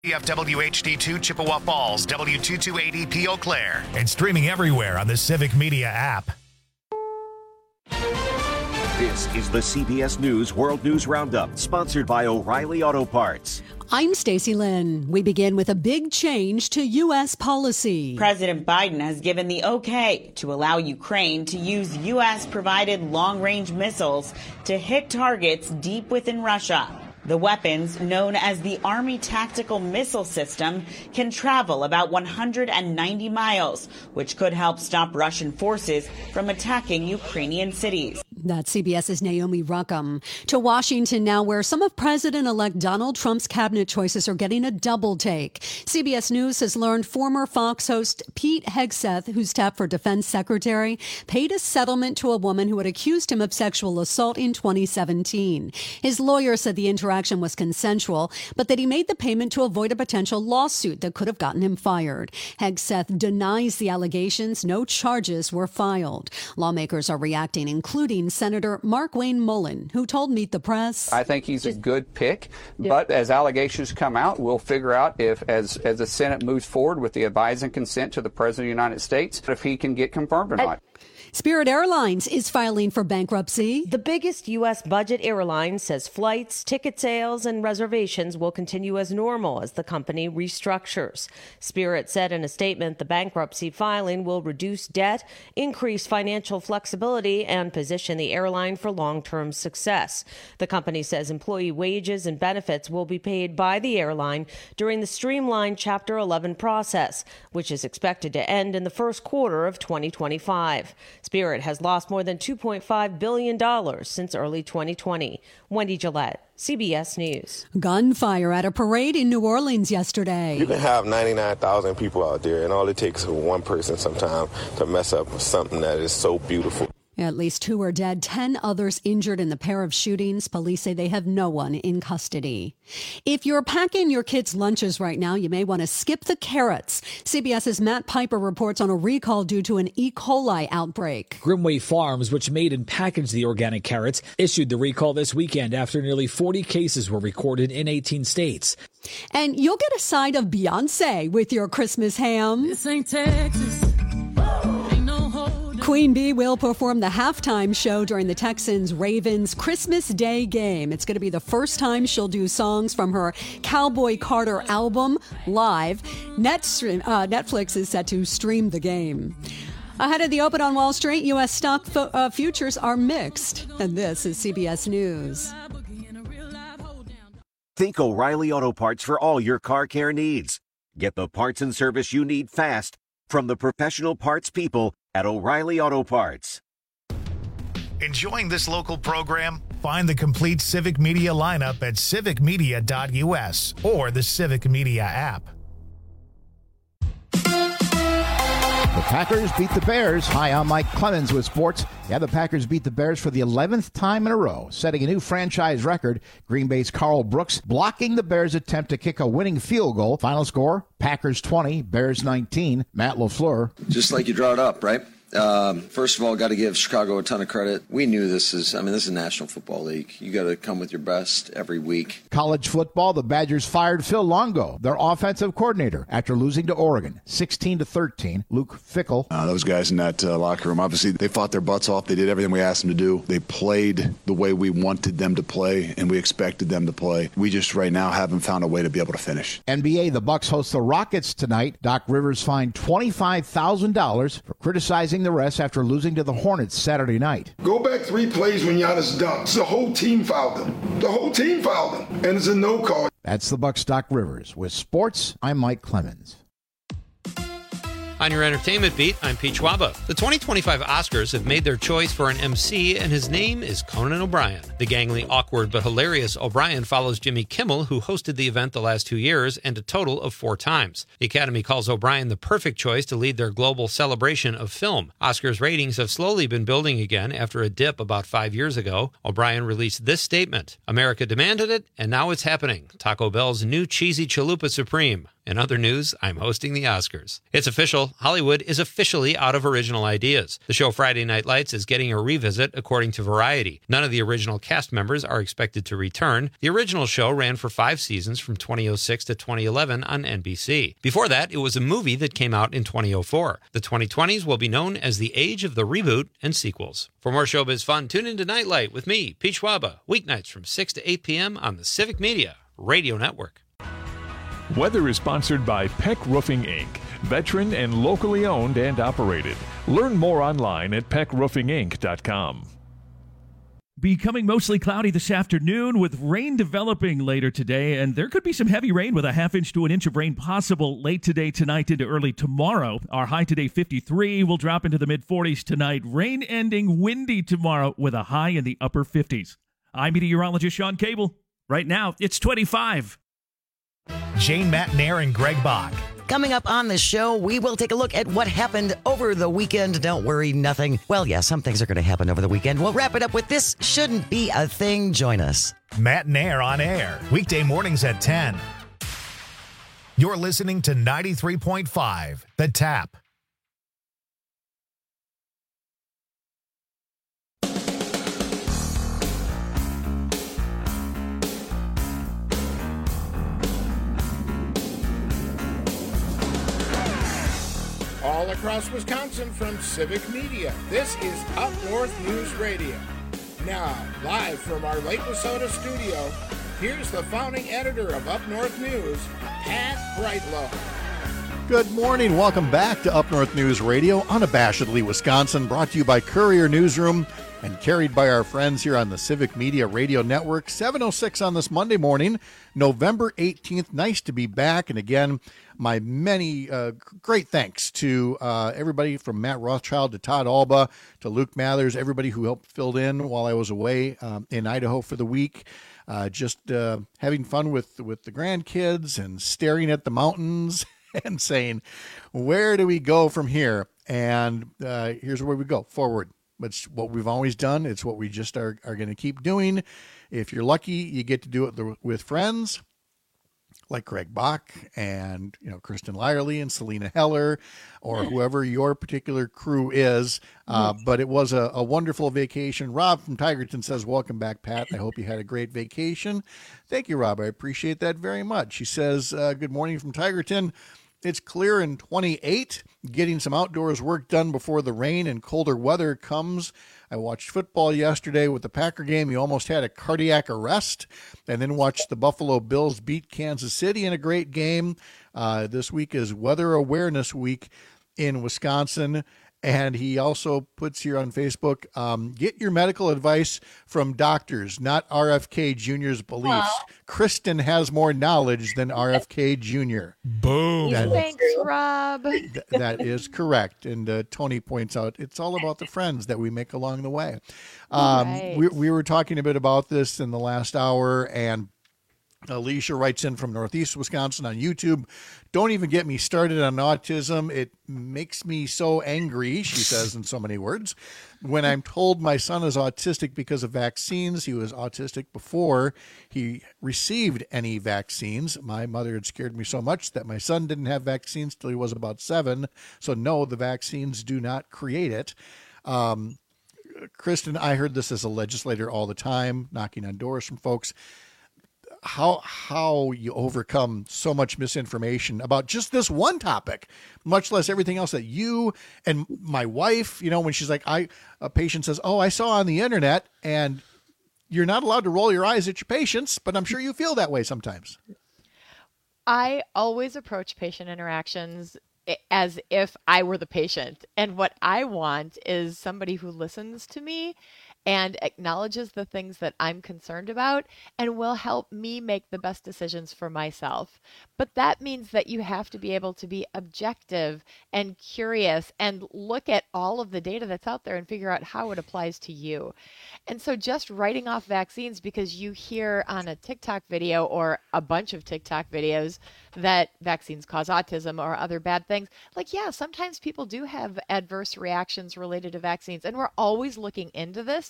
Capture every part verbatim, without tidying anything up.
W F W H D two Chippewa Falls, W two two eight E P Eau Claire, and streaming everywhere on the Civic Media app. This is the C B S News World News Roundup, sponsored by O'Reilly Auto Parts. I'm Stacey Lynn. We begin with a big change to U S policy. President Biden has given the okay to allow Ukraine to use U S-provided long-range missiles to hit targets deep within Russia. The weapons, known as the Army Tactical Missile System, can travel about one hundred ninety miles, which could help stop Russian forces from attacking Ukrainian cities. That's CBS's Naomi Ruckham. To Washington now, where some of President-elect Donald Trump's cabinet choices are getting a double take. C B S News has learned former Fox host Pete Hegseth, who's tapped for defense secretary, paid a settlement to a woman who had accused him of sexual assault in twenty seventeen. His lawyer said the interaction was consensual, but that he made the payment to avoid a potential lawsuit that could have gotten him fired. Hegseth denies the allegations. No charges were filed. Lawmakers are reacting, including Senator Markwayne Mullin, who told Meet the Press, I think he's a good pick, but as allegations come out, we'll figure out if, as, as the Senate moves forward with the advice and consent to the President of the United States, if he can get confirmed or not. Spirit Airlines is filing for bankruptcy. The biggest U S budget airline says flights, ticket sales, and reservations will continue as normal as the company restructures. Spirit said in a statement the bankruptcy filing will reduce debt, increase financial flexibility, and position the airline for long-term success. The company says employee wages and benefits will be paid by the airline during the streamlined Chapter eleven process, which is expected to end in the first quarter of twenty twenty-five. Spirit has lost more than two point five billion dollars since early twenty twenty. Wendy Gillette, C B S News. Gunfire at a parade in New Orleans yesterday. You can have ninety-nine thousand people out there, and all it takes is one person sometimes to mess up something that is so beautiful. At least two are dead, ten others injured in the pair of shootings. Police say they have no one in custody. If you're packing your kids' lunches right now, you may want to skip the carrots. CBS's Matt Piper reports on a recall due to an E. coli outbreak. Grimway Farms, which made and packaged the organic carrots, issued the recall this weekend after nearly forty cases were recorded in eighteen states. And you'll get a side of Beyonce with your Christmas ham. This ain't Texas. Queen Bee will perform the halftime show during the Texans-Ravens Christmas Day game. It's going to be the first time she'll do songs from her Cowboy Carter album live. Netstream, uh, Netflix is set to stream the game. Ahead of the open on Wall Street, U S stock fo- uh, futures are mixed. And this is C B S News. Think O'Reilly Auto Parts for all your car care needs. Get the parts and service you need fast from the professional parts people at O'Reilly Auto Parts. Enjoying this local program? Find the complete Civic Media lineup at civic media dot u s or the Civic Media app. The Packers beat the Bears. Hi, I'm Mike Clemens with sports. Yeah, the Packers beat the Bears for the eleventh time in a row, setting a new franchise record. Green Bay's Carl Brooks blocking the Bears' attempt to kick a winning field goal. Final score, Packers twenty, Bears nineteen. Matt LaFleur. Just like you draw it up, right? Um, first of all, got to give Chicago a ton of credit. We knew this is, I mean, this is National Football League. You got to come with your best every week. College football, the Badgers fired Phil Longo, their offensive coordinator, after losing to Oregon, sixteen to thirteen. Luke Fickell. Uh, those guys in that uh, locker room, obviously, they fought their butts off. They did everything we asked them to do. They played the way we wanted them to play, and we expected them to play. We just right now haven't found a way to be able to finish. N B A, the Bucks host the Rockets tonight. Doc Rivers fined twenty-five thousand dollars for criticizing the refs after losing to the Hornets Saturday night. Go back three plays when Giannis dunked. The whole team fouled him. The whole team fouled him. And it's a no call. That's the Bucks' Doc Rivers. With sports, I'm Mike Clemens. On your entertainment beat, I'm Pete Schwaba. The twenty twenty-five Oscars have made their choice for an M C, and his name is Conan O'Brien. The gangly, awkward, but hilarious O'Brien follows Jimmy Kimmel, who hosted the event the last two years, and a total of four times. The Academy calls O'Brien the perfect choice to lead their global celebration of film. Oscars ratings have slowly been building again after a dip about five years ago. O'Brien released this statement: America demanded it, and now it's happening. Taco Bell's new cheesy chalupa supreme. In other news, I'm hosting the Oscars. It's official. Hollywood is officially out of original ideas. The show Friday Night Lights is getting a revisit, according to Variety. None of the original cast members are expected to return. The original show ran for five seasons from two thousand six to twenty eleven on N B C. Before that, it was a movie that came out in two thousand four. The twenty twenties will be known as the age of the reboot and sequels. For more showbiz fun, tune into Nightlight with me, Pete Schwaba, weeknights from six to eight p.m. on the Civic Media Radio Network. Weather is sponsored by Peck Roofing, Incorporated, veteran and locally owned and operated. Learn more online at peck roofing inc dot com. Becoming mostly cloudy this afternoon with rain developing later today, and there could be some heavy rain with a half inch to an inch of rain possible late today, tonight, into early tomorrow. Our high today, fifty-three, will drop into the mid-forties tonight. Rain ending windy tomorrow with a high in the upper fifties. I'm meteorologist Sean Cable. Right now, it's twenty-five. Jane Matnair and Greg Bach. Coming up on the show, we will take a look at what happened over the weekend. Don't worry, nothing. Well, yeah, some things are going to happen over the weekend. We'll wrap it up with This Shouldn't Be a Thing. Join us. Matnair on air, weekday mornings at ten. You're listening to ninety-three point five, The Tap. All across Wisconsin from Civic Media, this is Up North News Radio. Now, live from our Lake Wissota studio, here's the founding editor of Up North News, Pat Brightlow. Good morning. Welcome back to Up North News Radio, unabashedly Wisconsin, brought to you by Courier Newsroom and carried by our friends here on the Civic Media Radio Network. seven oh six on this Monday morning, November eighteenth. Nice to be back. And again, my many uh, great thanks to uh, everybody from Matt Rothschild to Todd Alba to Luke Mathers, everybody who helped fill in while I was away um, in Idaho for the week. Uh, just uh, having fun with, with the grandkids and staring at the mountains and saying, where do we go from here? And uh, here's where we go, forward. It's what we've always done. It's what we just are, are going to keep doing. If you're lucky, you get to do it with friends like Greg Bach and, you know, Kristen Lyerly and Selena Heller or whoever your particular crew is. Uh, but it was a, a wonderful vacation. Rob from Tigerton says, welcome back, Pat. I hope you had a great vacation. Thank you, Rob. I appreciate that very much. He says, uh, good morning from Tigerton. It's clear in twenty-eight, getting some outdoors work done before the rain and colder weather comes. I watched football yesterday with the Packer game. You almost had a cardiac arrest, and then watched the Buffalo Bills beat Kansas City in a great game. Uh, this week is Weather Awareness Week in Wisconsin. And he also puts here on Facebook, um, get your medical advice from doctors, not R F K Junior's beliefs. Wow. Kristen has more knowledge than R F K Junior Boom. That, Thanks, Rob. Th- that is correct. And uh, Tony points out it's all about the friends that we make along the way. Um, right. we, we were talking a bit about this in the last hour, and Alicia writes in from Northeast Wisconsin on YouTube. Don't even get me started on autism. It makes me so angry, she says in so many words, when I'm told my son is autistic because of vaccines. He was autistic before he received any vaccines. My mother had scared me so much that my son didn't have vaccines till he was about seven. So no, the vaccines do not create it. Um, Kristen, I heard this as a legislator all the time, knocking on doors from folks. How how you overcome so much misinformation about just this one topic, much less everything else that you and my wife, you know, when she's like, I a patient says, oh, I saw on the internet, and you're not allowed to roll your eyes at your patients, but I'm sure you feel that way sometimes. I always approach patient interactions as if I were the patient. And what I want is somebody who listens to me and acknowledges the things that I'm concerned about and will help me make the best decisions for myself. But that means that you have to be able to be objective and curious and look at all of the data that's out there and figure out how it applies to you. And so just writing off vaccines because you hear on a TikTok video or a bunch of TikTok videos that vaccines cause autism or other bad things, like, yeah, sometimes people do have adverse reactions related to vaccines, and we're always looking into this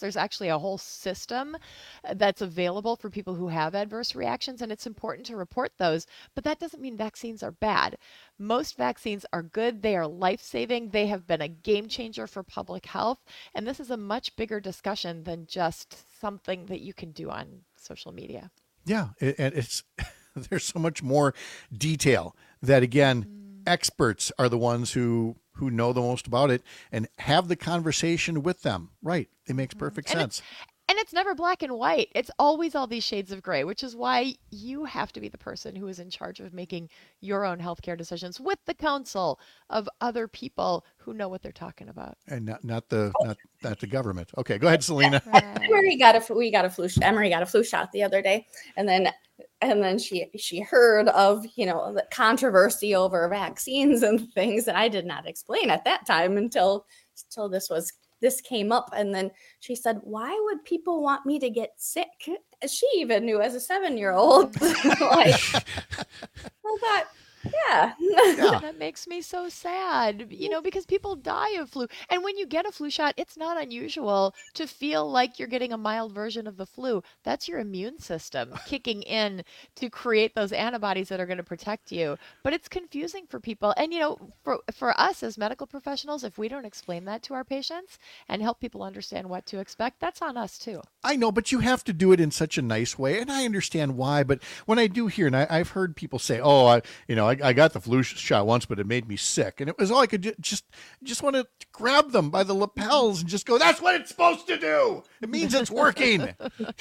There's actually a whole system that's available for people who have adverse reactions, and it's important to report those. But that doesn't mean vaccines are bad. Most vaccines are good. They are life-saving. They have been a game changer for public health. And this is a much bigger discussion than just something that you can do on social media. Yeah, it, and it's there's so much more detail that, again, mm. experts are the ones who who know the most about it, and have the conversation with them. Right. It makes perfect mm. sense. And it's never black and white. It's always all these shades of gray, which is why you have to be the person who is in charge of making your own healthcare decisions with the counsel of other people who know what they're talking about. And not, not the not, not the government. Okay, go ahead, Selena. Right. Emery got a we got a flu Emery got a flu shot the other day, and then and then she she heard of, you know, the controversy over vaccines and things, and I did not explain at that time until until this was. This came up, and then she said, why would people want me to get sick? She even knew as a seven-year-old. Like, I thought, yeah. yeah. That makes me so sad, you know, because people die of flu. And when you get a flu shot, it's not unusual to feel like you're getting a mild version of the flu. That's your immune system kicking in to create those antibodies that are going to protect you. But it's confusing for people. And, you know, for, for us as medical professionals, if we don't explain that to our patients and help people understand what to expect, that's on us too. I know, but you have to do it in such a nice way. And I understand why. But when I do hear, and I, I've heard people say, oh, I, you know, I, I got the flu shot once, but it made me sick. And it was all I could do, just, just want to grab them by the lapels and just go, that's what it's supposed to do. It means it's working.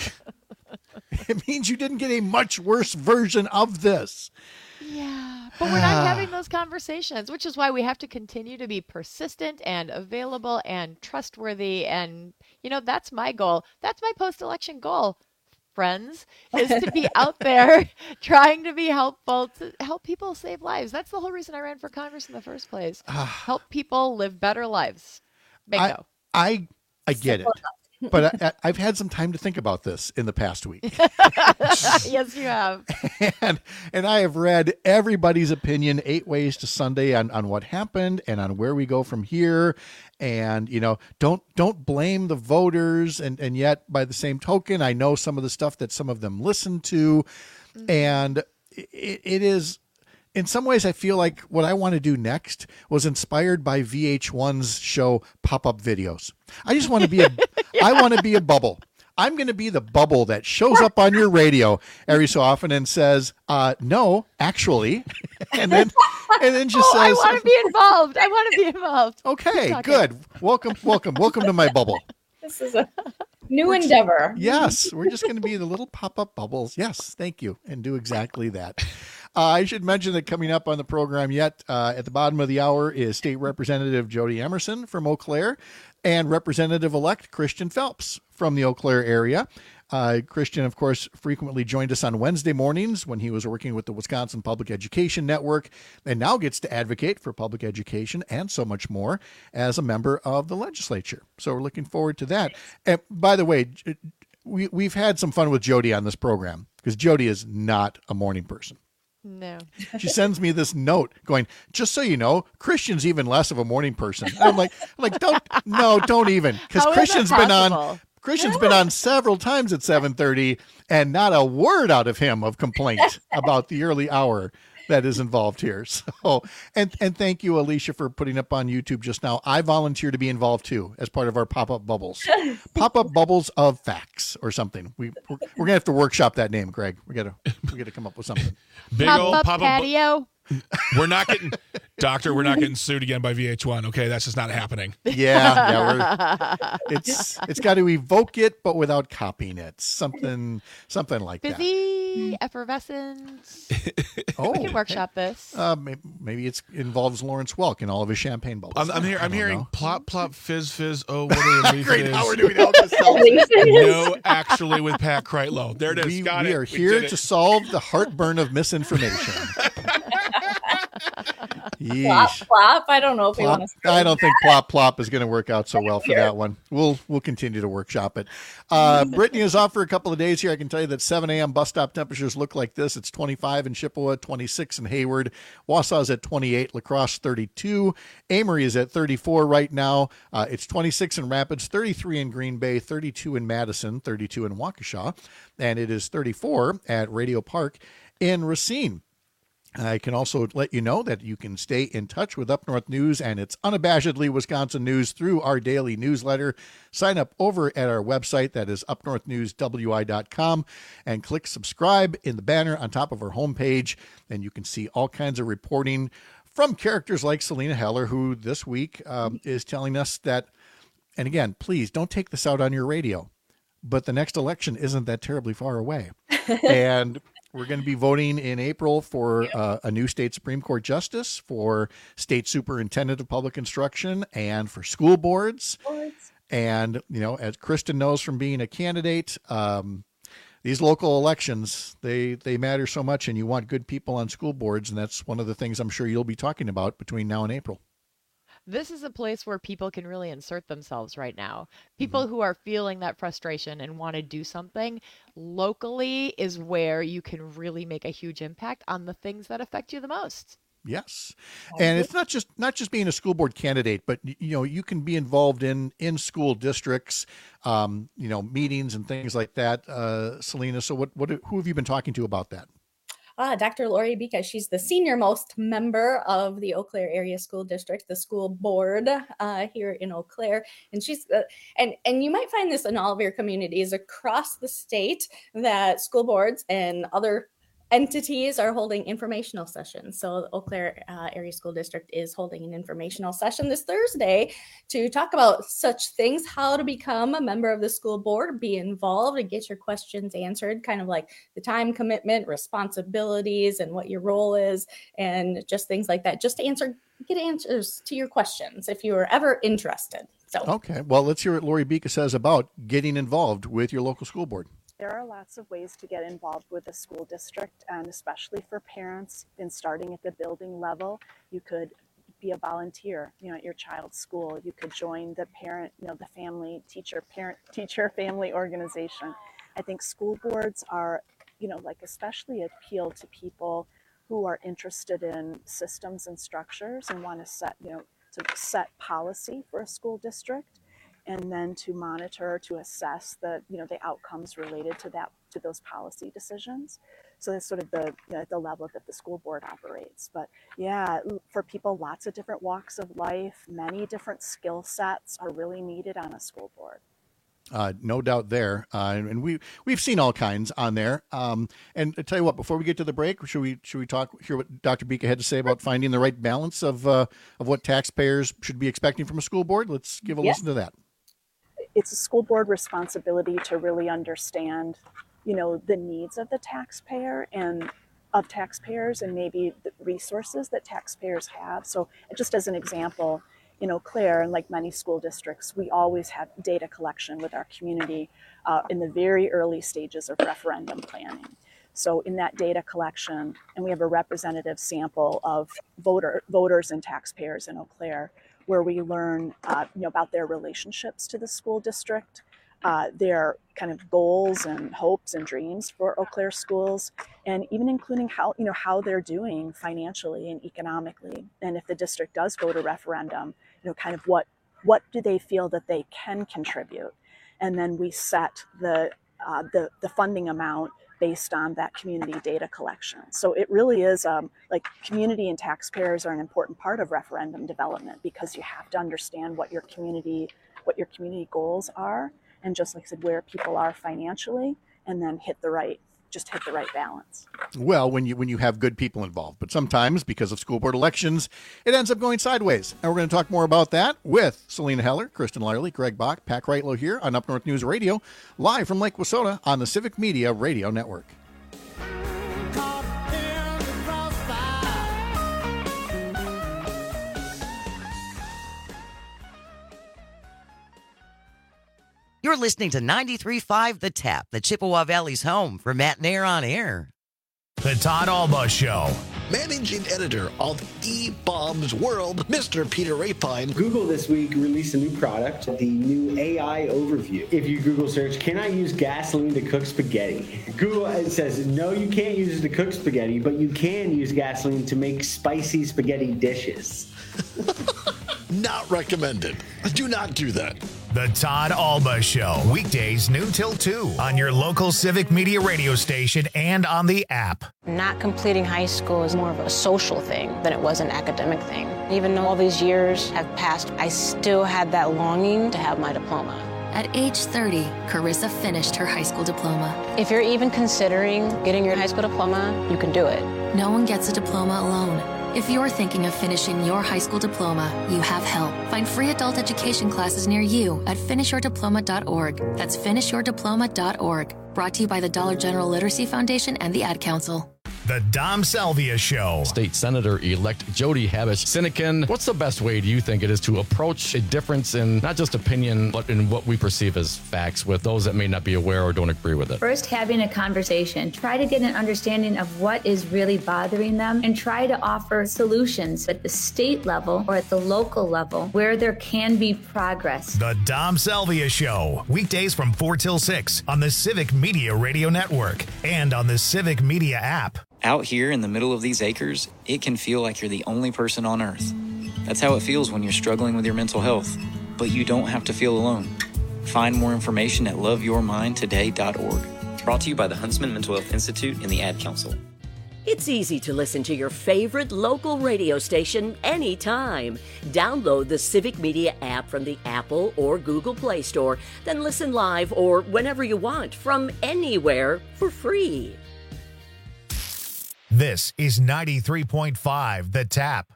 It means you didn't get a much worse version of this. Yeah, but we're not having those conversations, which is why we have to continue to be persistent and available and trustworthy. And, you know, that's my goal. That's my post-election goal, friends, is to be out there trying to be helpful, to help people save lives. That's the whole reason I ran for Congress in the first place. Help people live better lives. Bingo. I, I, I get it. But I, I've had some time to think about this in the past week. Yes, you have. And and I have read everybody's opinion, Eight Ways to Sunday, on, on what happened and on where we go from here. And, you know, don't don't blame the voters. And, and yet, by the same token, I know some of the stuff that some of them listen to. Mm-hmm. And it, it is... In some ways, I feel like what I want to do next was inspired by V H one's show Pop-Up Videos. I just want to be a, yeah. I want to be a bubble. I'm going to be the bubble that shows up on your radio every so often and says, uh, no, actually, and then, and then just oh, says, I want to be involved. I want to be involved. Okay, good. Welcome, welcome, welcome to my bubble. This is a new endeavor. Yes, we're just going to be the little pop-up bubbles. Yes, thank you, and do exactly that. Uh, I should mention that coming up on the program yet uh, at the bottom of the hour is State Representative Jody Emerson from Eau Claire and Representative-elect Christian Phelps from the Eau Claire area. Uh, Christian, of course, frequently joined us on Wednesday mornings when he was working with the Wisconsin Public Education Network, and now gets to advocate for public education and so much more as a member of the legislature. So we're looking forward to that. And by the way, we, we've had some fun with Jody on this program because Jody is not a morning person. No. She sends me this note going, just so you know, Christian's even less of a morning person. And I'm like, I'm like, don't, no, don't even. Because Christian's been on, Christian's been on several times at seven thirty and not a word out of him of complaint about the early hour that is involved here. So, and, and thank you, Alicia, for putting up on YouTube just now. I volunteer to be involved too, as part of our pop-up bubbles, pop-up bubbles of facts or something. We, we're, we're gonna have to workshop that name, Greg. We gotta, we gotta come up with something. Big pop old pop-up patio. We're not getting, Doctor, we're not getting sued again by V H one. Okay, that's just not happening. Yeah, yeah, we're, it's it's got to evoke it, but without copying it. Something, something like Busy, that. Busy, effervescence. Oh, we can workshop this. Uh, maybe, maybe it involves Lawrence Welk and all of his champagne bubbles. I'm, I'm, hear, I'm hearing know. plop, plop, fizz, fizz. Oh, what a relief Great, it is. now we're doing Elvis. No, actually, with Pat Kreitlow. There it is. We, Got we it. are we here to solve the heartburn of misinformation. Plop, plop. I don't know if we Plop. want to. I don't think plop plop is going to work out so well for that one. We'll we'll continue to workshop it. Uh, Brittany is off for a couple of days here. I can tell you that seven a.m. bus stop temperatures look like this. It's twenty-five in Chippewa, twenty-six in Hayward. Wausau's at twenty-eight, La Crosse thirty-two. Amory is at thirty-four right now. Uh, it's twenty-six in Rapids, thirty-three in Green Bay, thirty-two in Madison, thirty-two in Waukesha, and it is thirty-four at Radio Park in Racine. I can also let you know that you can stay in touch with Up North News and its unabashedly Wisconsin news through our daily newsletter. Sign up over at our website, that is up north news w i dot com, and click subscribe in the banner on top of our homepage, and you can see all kinds of reporting from characters like Selena Heller, who this week um, is telling us that, and again, please don't take this out on your radio, but the next election isn't that terribly far away. And we're going to be voting in April for uh, a new state Supreme Court justice, for state superintendent of public instruction, and for school boards. boards. And, you know, as Kristen knows from being a candidate, um, these local elections, they, they matter so much, and you want good people on school boards. And that's one of the things I'm sure you'll be talking about between now and April. This is a place where people can really insert themselves right now. People mm-hmm. who are feeling that frustration and want to do something locally is where you can really make a huge impact on the things that affect you the most. Yes. And it's not just not just being a school board candidate, but, you know, you can be involved in in school districts, um, you know, meetings and things like that. Uh, Selena, so what, what, who have you been talking to about that? Uh, Doctor Lori Bika, she's the senior most member of the Eau Claire Area School District, the school board uh, here in Eau Claire. And she's uh, and and you might find this in all of your communities across the state, that school boards and other entities are holding informational sessions. So the Eau Claire uh, Area School District is holding an informational session this Thursday to talk about such things, how to become a member of the school board, be involved and get your questions answered, kind of like the time commitment, responsibilities, and what your role is, and just things like that. Just to answer, get answers to your questions if you are ever interested. So okay, well, let's hear what Lori Bika says about getting involved with your local school board. There are lots of ways to get involved with the school district, and especially for parents, in starting at the building level. You could be a volunteer, you know, at your child's school. You could join the parent, you know, the family, teacher, parent, teacher, family organization. I think school boards are, you know, like especially appeal to people who are interested in systems and structures and want to set, you know, to set policy for a school district, and then to monitor, to assess the, you know, the outcomes related to that, to those policy decisions. So that's sort of the, you know, the level that the school board operates. But yeah, for people, lots of different walks of life, many different skill sets are really needed on a school board. Uh, no doubt there. Uh, and, and we, we've seen all kinds on there. Um, and I tell you what, before we get to the break, should we, should we talk, hear what Doctor Bika had to say about finding the right balance of, uh, of what taxpayers should be expecting from a school board? Let's give a yeah. listen to that. It's a school board responsibility to really understand, you know, the needs of the taxpayer and of taxpayers, and maybe the resources that taxpayers have. So just as an example, in Eau Claire, and like many school districts, we always have data collection with our community uh, in the very early stages of referendum planning. So in that data collection, and we have a representative sample of voter voters and taxpayers in Eau Claire, where we learn uh, you know, about their relationships to the school district, uh, their kind of goals and hopes and dreams for Eau Claire schools, and even including how, you know, how they're doing financially and economically. And if the district does go to referendum, you know, kind of what what do they feel that they can contribute? And then we set the uh, the, the funding amount based on that community data collection. So it really is um, like community and taxpayers are an important part of referendum development, because you have to understand what your community, what your community goals are, and just like I said, where people are financially, and then hit the right, just hit the right balance. Well, when you when you have good people involved, but sometimes because of school board elections, it ends up going sideways. And we're going to talk more about that with Selena Heller, Kristen Lyerly, Greg Bach, Pat Reitlow here on Up North News Radio, live from Lake Wissota on the Civic Media Radio Network. You're listening to ninety-three point five The Tap, the Chippewa Valley's home for Matt Nair on Air. The Todd Alba Show. managing editor of eBaum's World, Mister Peter Rapine. Google this week released a new product, the new A I overview. If you Google search, can I use gasoline to cook spaghetti? Google it says, no, you can't use it to cook spaghetti, but you can use gasoline to make spicy spaghetti dishes. Not recommended. Do not do that. The Todd Alba Show, weekdays noon till two on your local Civic Media radio station and on the app. Not completing high school is more of a social thing than it was an academic thing. Even though all these years have passed, I still had that longing to have my diploma. At age thirty, Carissa finished her high school diploma. If you're even considering getting your high school diploma, you can do it. No one gets a diploma alone. If you're thinking of finishing your high school diploma, you have help. Find free adult education classes near you at finish your diploma dot org. That's finish your diploma dot org. Brought to you by the Dollar General Literacy Foundation and the Ad Council. The Dom Salvia Show. State Senator-elect Jody Habush-Sinekin, what's the best way do you think it is to approach a difference in not just opinion, but in what we perceive as facts with those that may not be aware or don't agree with it? First, having a conversation. Try to get an understanding of what is really bothering them and try to offer solutions at the state level or at the local level where there can be progress. The Dom Salvia Show. Weekdays from four till six on the Civic Media Radio Network and on the Civic Media app. Out here in the middle of these acres, it can feel like you're the only person on earth. That's how it feels when you're struggling with your mental health. But you don't have to feel alone. Find more information at love your mind today dot org. Brought to you by the Huntsman Mental Health Institute and the Ad Council. It's easy to listen to your favorite local radio station anytime. Download the Civic Media app from the Apple or Google Play Store, then listen live or whenever you want from anywhere for free. This is ninety-three point five The Tap.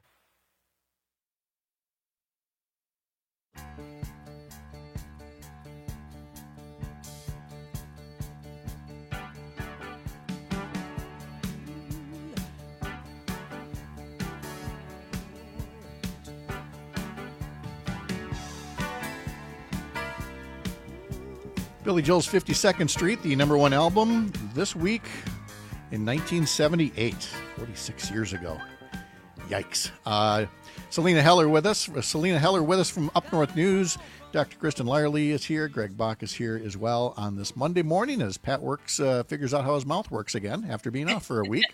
Billy Joel's fifty-second Street, the number one album this week in nineteen seventy-eight, forty-six years ago. Yikes. Uh, Selena Heller with us. Selena Heller with us from Up North News. Doctor Kristen Lyerly is here. Greg Bach is here as well on this Monday morning as Pat works, uh, figures out how his mouth works again after being off for a week.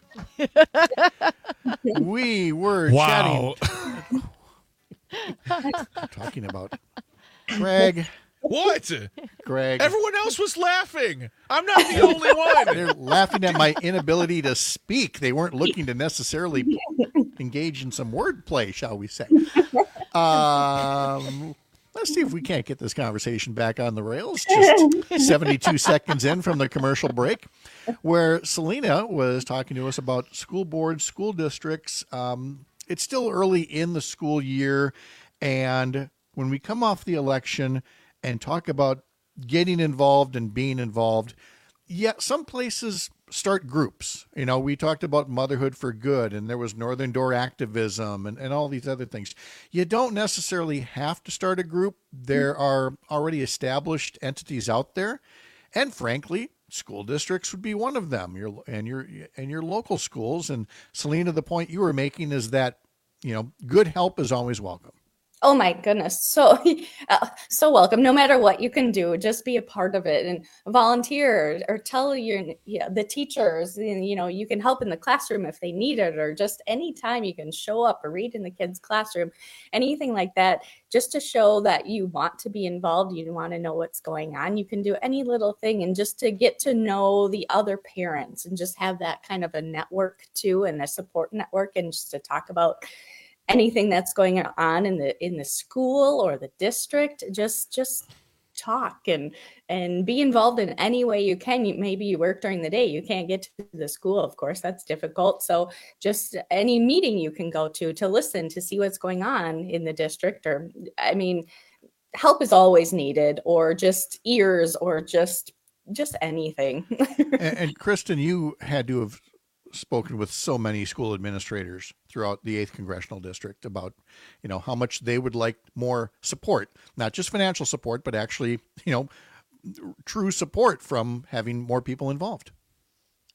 We were wow. chatting. I'm talking about Greg. What? Greg. Everyone else was laughing. I'm not the only one. They're laughing at my inability to speak. They weren't looking to necessarily engage in some wordplay, shall we say. Um, let's see if we can't get this conversation back on the rails. Just seventy-two seconds in from the commercial break, where Selena was talking to us about school boards, school districts. Um, it's still early in the school year, and when we come off the election and talk about getting involved and being involved, yeah, some places start groups. You know, we talked about Motherhood for Good, and there was Northern Door activism and, and all these other things. You don't necessarily have to start a group. There are already established entities out there. And frankly, school districts would be one of them, your and your and your local schools. And Selena, the point you were making is that, you know, good help is always welcome. Oh my goodness. So, uh, so welcome. No matter what you can do, just be a part of it and volunteer or tell your, yeah, the teachers, you know, you can help in the classroom if they need it, or just anytime you can show up or read in the kids' classroom, anything like that, just to show that you want to be involved. You want to know what's going on. You can do any little thing, and just to get to know the other parents and just have that kind of a network too, and a support network, and just to talk about anything that's going on in the in the school or the district. Just just talk and and be involved in any way you can. You, maybe you work during the day, you can't get to the school, of course, that's difficult. So just any meeting you can go to to listen, to see what's going on in the district. Or I mean, help is always needed, or just ears, or just just anything. and, and Kristen, you had to have spoken with so many school administrators throughout the eighth Congressional District about, you know, how much they would like more support, not just financial support, but actually, you know, true support from having more people involved.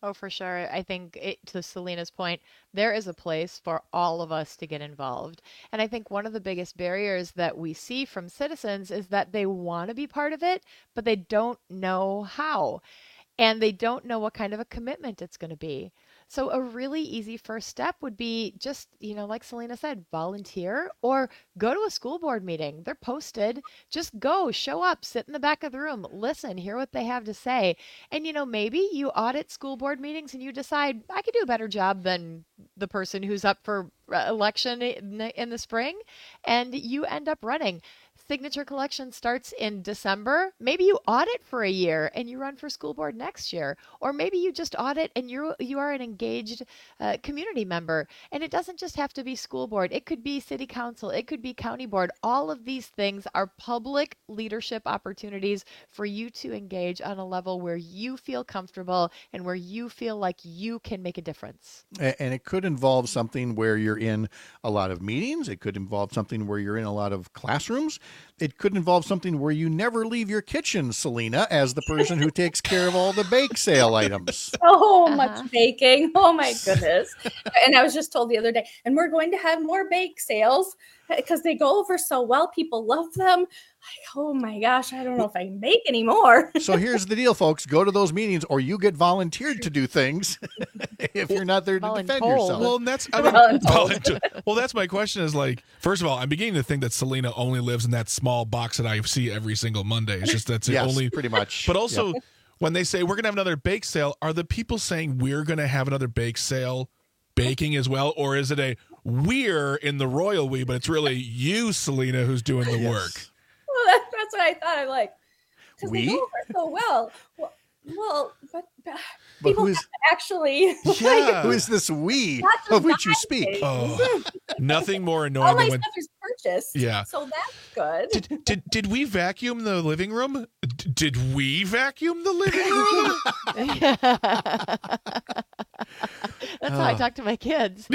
Oh, for sure. I think it, to Selena's point, there is a place for all of us to get involved. And I think one of the biggest barriers that we see from citizens is that they want to be part of it, but they don't know how. And they don't know what kind of a commitment it's going to be. So a really easy first step would be just, you know, like Selena said, volunteer or go to a school board meeting. They're posted. Just go, show up, sit in the back of the room, listen, hear what they have to say. And, you know, maybe you audit school board meetings and you decide, I could do a better job than the person who's up for election in the, in the spring, and you end up running. Signature collection starts in December. Maybe you audit for a year and you run for school board next year. Or maybe you just audit and you you are an engaged uh, community member. And it doesn't just have to be school board. It could be city council. It could be county board. All of these things are public leadership opportunities for you to engage on a level where you feel comfortable and where you feel like you can make a difference. And it could involve something where you're in a lot of meetings. It could involve something where you're in a lot of classrooms. It could involve something where you never leave your kitchen, Selena, as the person who takes care of all the bake sale items. So uh-huh. much baking. Oh, my goodness. And I was just told the other day, and we're going to have more bake sales because they go over so well. People love them. Like, oh, my gosh, I don't know if I can bake anymore. So here's the deal, folks. Go to those meetings or you get volunteered to do things if you're not there to defend yourself. Well, and that's I mean, voluntold. Well, that's my question is like, first of all, I'm beginning to think that Selena only lives in that small box that I see every single Monday. It's just that's the yes, only pretty much. But also, yep. when they say we're going to have another bake sale, are the people saying we're going to have another bake sale baking as well? Or is it a we're in the royal we, but it's really you, Selena, who's doing the yes. work? Well, that, that's what I thought. I'm like, because they go over so well. Well, well but, but, but people who is, actually. Yeah, who is this we of which you speak? Oh, nothing more annoying All my than when. Stuff is purchased, yeah. So that's good. Did, did did we vacuum the living room? D- did we vacuum the living room? That's how I talk to my kids.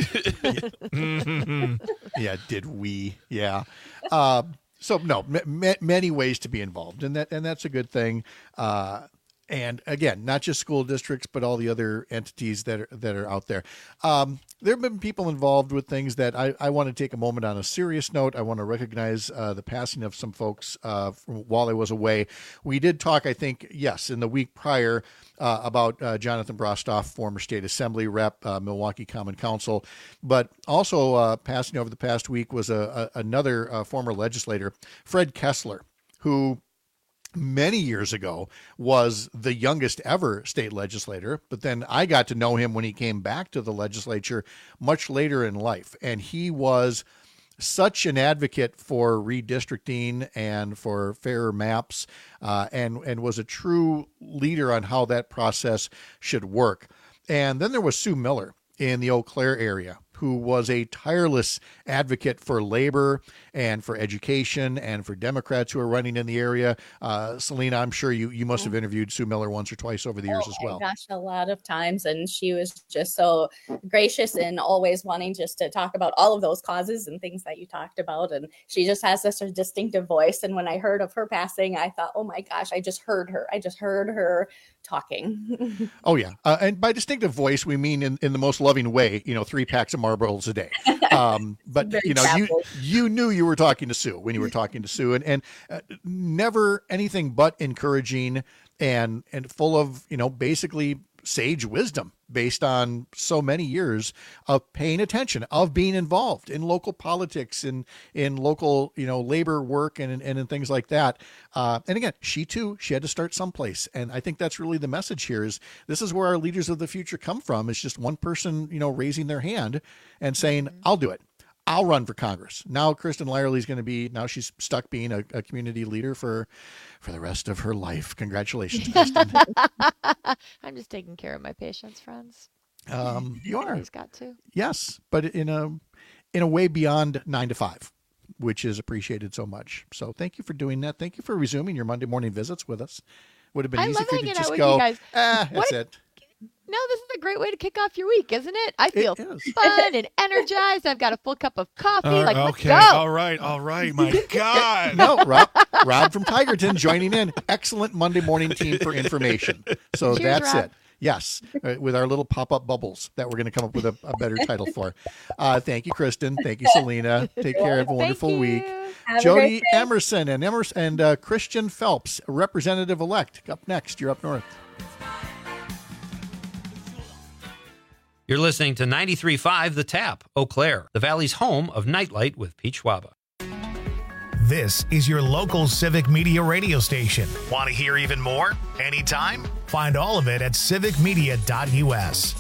mm-hmm. Yeah, did we? Yeah. Uh, so no, m- m- many ways to be involved, and that and that's a good thing. Uh, And again, not just school districts, but all the other entities that are, that are out there. Um, there have been people involved with things that I, I want to take a moment on a serious note. I want to recognize uh, the passing of some folks uh, from while I was away. We did talk, I think, yes, in the week prior uh, about uh, Jonathan Brostoff, former state assembly rep, uh, Milwaukee Common Council. But also uh, passing over the past week was a, a, another uh, former legislator, Fred Kessler, who many years ago was the youngest ever state legislator, but then I got to know him when he came back to the legislature much later in life. And he was such an advocate for redistricting and for fairer maps, uh, and, and was a true leader on how that process should work. And then there was Sue Miller in the Eau Claire area, who was a tireless advocate for labor and for education and for Democrats who are running in the area. Uh, Selena, I'm sure you, you must have interviewed Sue Miller once or twice over the years oh as well. Gosh, a lot of times. And she was just so gracious and always wanting just to talk about all of those causes and things that you talked about. And she just has this distinctive voice. And when I heard of her passing, I thought, oh my gosh, I just heard her. I just heard her talking. Oh, yeah. Uh, and by distinctive voice, we mean in, in the most loving way, you know, three packs of Marlboros a day. Um, but, you know, you, you knew you were talking to Sue when you were talking to Sue, and, and uh, never anything but encouraging and, and full of, you know, basically sage wisdom based on so many years of paying attention, of being involved in local politics and in local, you know, labor work and, and, and things like that. Uh, and again, she too, she had to start someplace. And I think that's really the message here is this is where our leaders of the future come from. It's just one person, you know, raising their hand and saying, mm-hmm. I'll do it. I'll run for Congress. Now, Kristen Lyerly is going to be, now she's stuck being a, a community leader for, for the rest of her life. Congratulations, Kristen. I'm just taking care of my patients, friends. Um, you are. He's got to. Yes, but in a, in a way beyond nine to five, which is appreciated so much. So thank you for doing that. Thank you for resuming your Monday morning visits with us. Would have been I easy for you to just with go, you guys. ah, that's What? it. No, this is a great way to kick off your week, isn't it? I feel is. fun and energized. I've got a full cup of coffee. Uh, like, okay, let's go. all right, all right. My God. No, Rob, Rob from Tigerton joining in. Excellent Monday morning team for information. So Cheers, that's Rob. it. Yes, uh, with our little pop-up bubbles that we're going to come up with a, a better title for. Uh, thank you, Kristen. Thank you, Selena. Take care. Have a wonderful week. Have Jody Emerson and Emerson and uh, Christian Phelps, representative-elect. Up next, you're up north. You're listening to ninety-three point five The Tap, Eau Claire, the Valley's home of Nightlight with Pete Schwaba. This is your local Civic Media radio station. Want to hear even more? Anytime? Find all of it at civic media dot u s.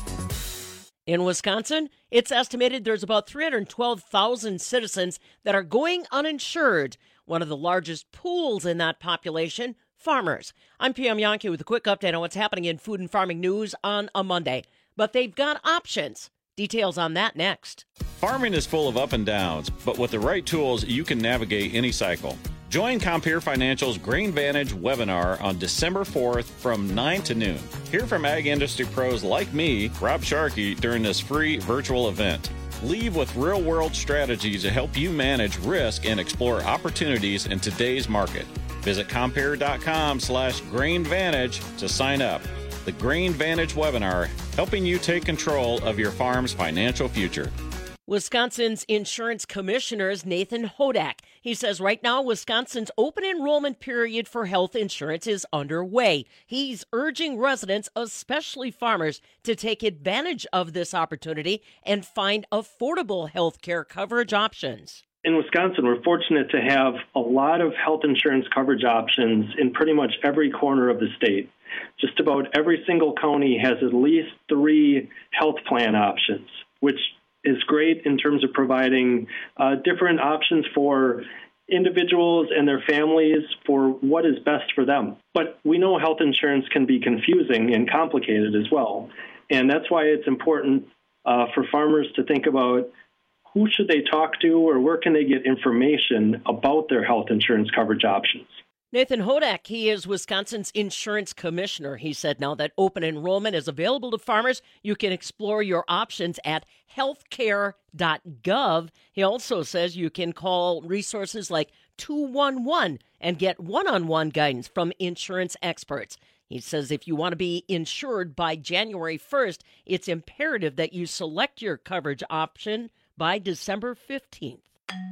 In Wisconsin, it's estimated there's about three hundred twelve thousand citizens that are going uninsured. One of the largest pools in that population, farmers. I'm P M Yankee with a quick update on what's happening in food and farming news on a Monday. But they've got options. Details on that next. Farming is full of up and downs, but with the right tools, you can navigate any cycle. Join Compeer Financial's Grain Vantage webinar on December fourth from nine to noon. Hear from ag industry pros like me, Rob Sharkey, during this free virtual event. Leave with real-world strategies to help you manage risk and explore opportunities in today's market. Visit compeer.com slash grainvantage to sign up. The Grain Vantage webinar, helping you take control of your farm's financial future. Wisconsin's insurance commissioner is Nathan Hodak. He says right now Wisconsin's open enrollment period for health insurance is underway. He's urging residents, especially farmers, to take advantage of this opportunity and find affordable health care coverage options. In Wisconsin, we're fortunate to have a lot of health insurance coverage options in pretty much every corner of the state. Just about every single county has at least three health plan options, which is great in terms of providing uh, different options for individuals and their families for what is best for them. But we know health insurance can be confusing and complicated as well. And that's why it's important uh, for farmers to think about who should they talk to or where can they get information about their health insurance coverage options. Nathan Hodak, he is Wisconsin's insurance commissioner. He said now that open enrollment is available to farmers, you can explore your options at healthcare dot gov. He also says you can call resources like two one one and get one-on-one guidance from insurance experts. He says if you want to be insured by January first, it's imperative that you select your coverage option by December fifteenth.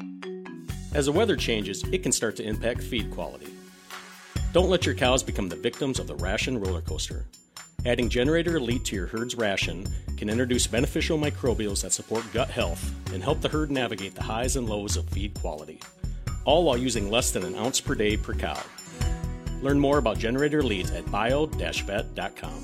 As the weather changes, it can start to impact feed quality. Don't let your cows become the victims of the ration roller coaster. Adding Generator Elite to your herd's ration can introduce beneficial microbials that support gut health and help the herd navigate the highs and lows of feed quality, all while using less than an ounce per day per cow. Learn more about Generator Elite at bio dash vet dot com.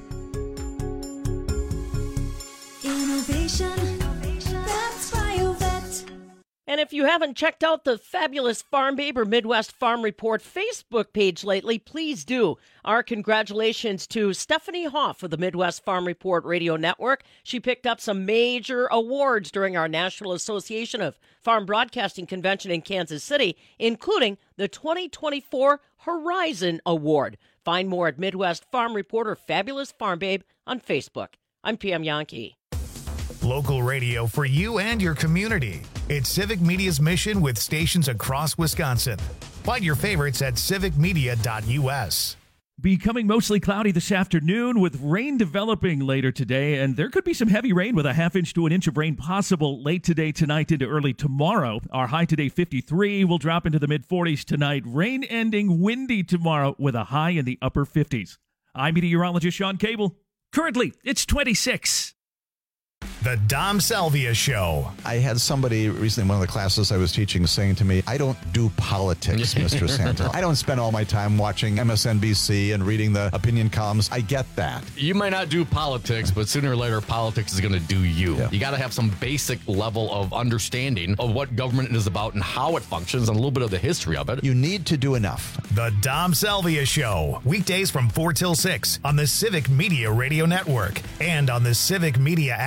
Innovation, that's BioVet. And if you haven't checked out the fabulous Farm Babe or Midwest Farm Report Facebook page lately, please do. Our congratulations to Stephanie Hoff of the Midwest Farm Report Radio Network. She picked up some major awards during our National Association of Farm Broadcasting Convention in Kansas City, including the twenty twenty-four Horizon Award. Find more at Midwest Farm Report or Fabulous Farm Babe on Facebook. I'm P M Yankee. Local radio for you and your community. It's Civic Media's mission with stations across Wisconsin. Find your favorites at civic media dot u s. Becoming mostly cloudy this afternoon with rain developing later today, and there could be some heavy rain with a half inch to an inch of rain possible late today, tonight, into early tomorrow. Our high today, fifty-three, will drop into the mid forties tonight. Rain ending windy tomorrow with a high in the upper fifties. I'm meteorologist Sean Cable. Currently, it's twenty-six. The Dom Salvia Show. I had somebody recently in one of the classes I was teaching saying to me, I don't do politics, Mister Santo. I don't spend all my time watching M S N B C and reading the opinion columns. I get that. You might not do politics, but sooner or later, politics is going to do you. Yeah. You got to have some basic level of understanding of what government is about and how it functions and a little bit of the history of it. You need to do enough. The Dom Salvia Show. Weekdays from four till six on the Civic Media Radio Network and on the Civic Media app.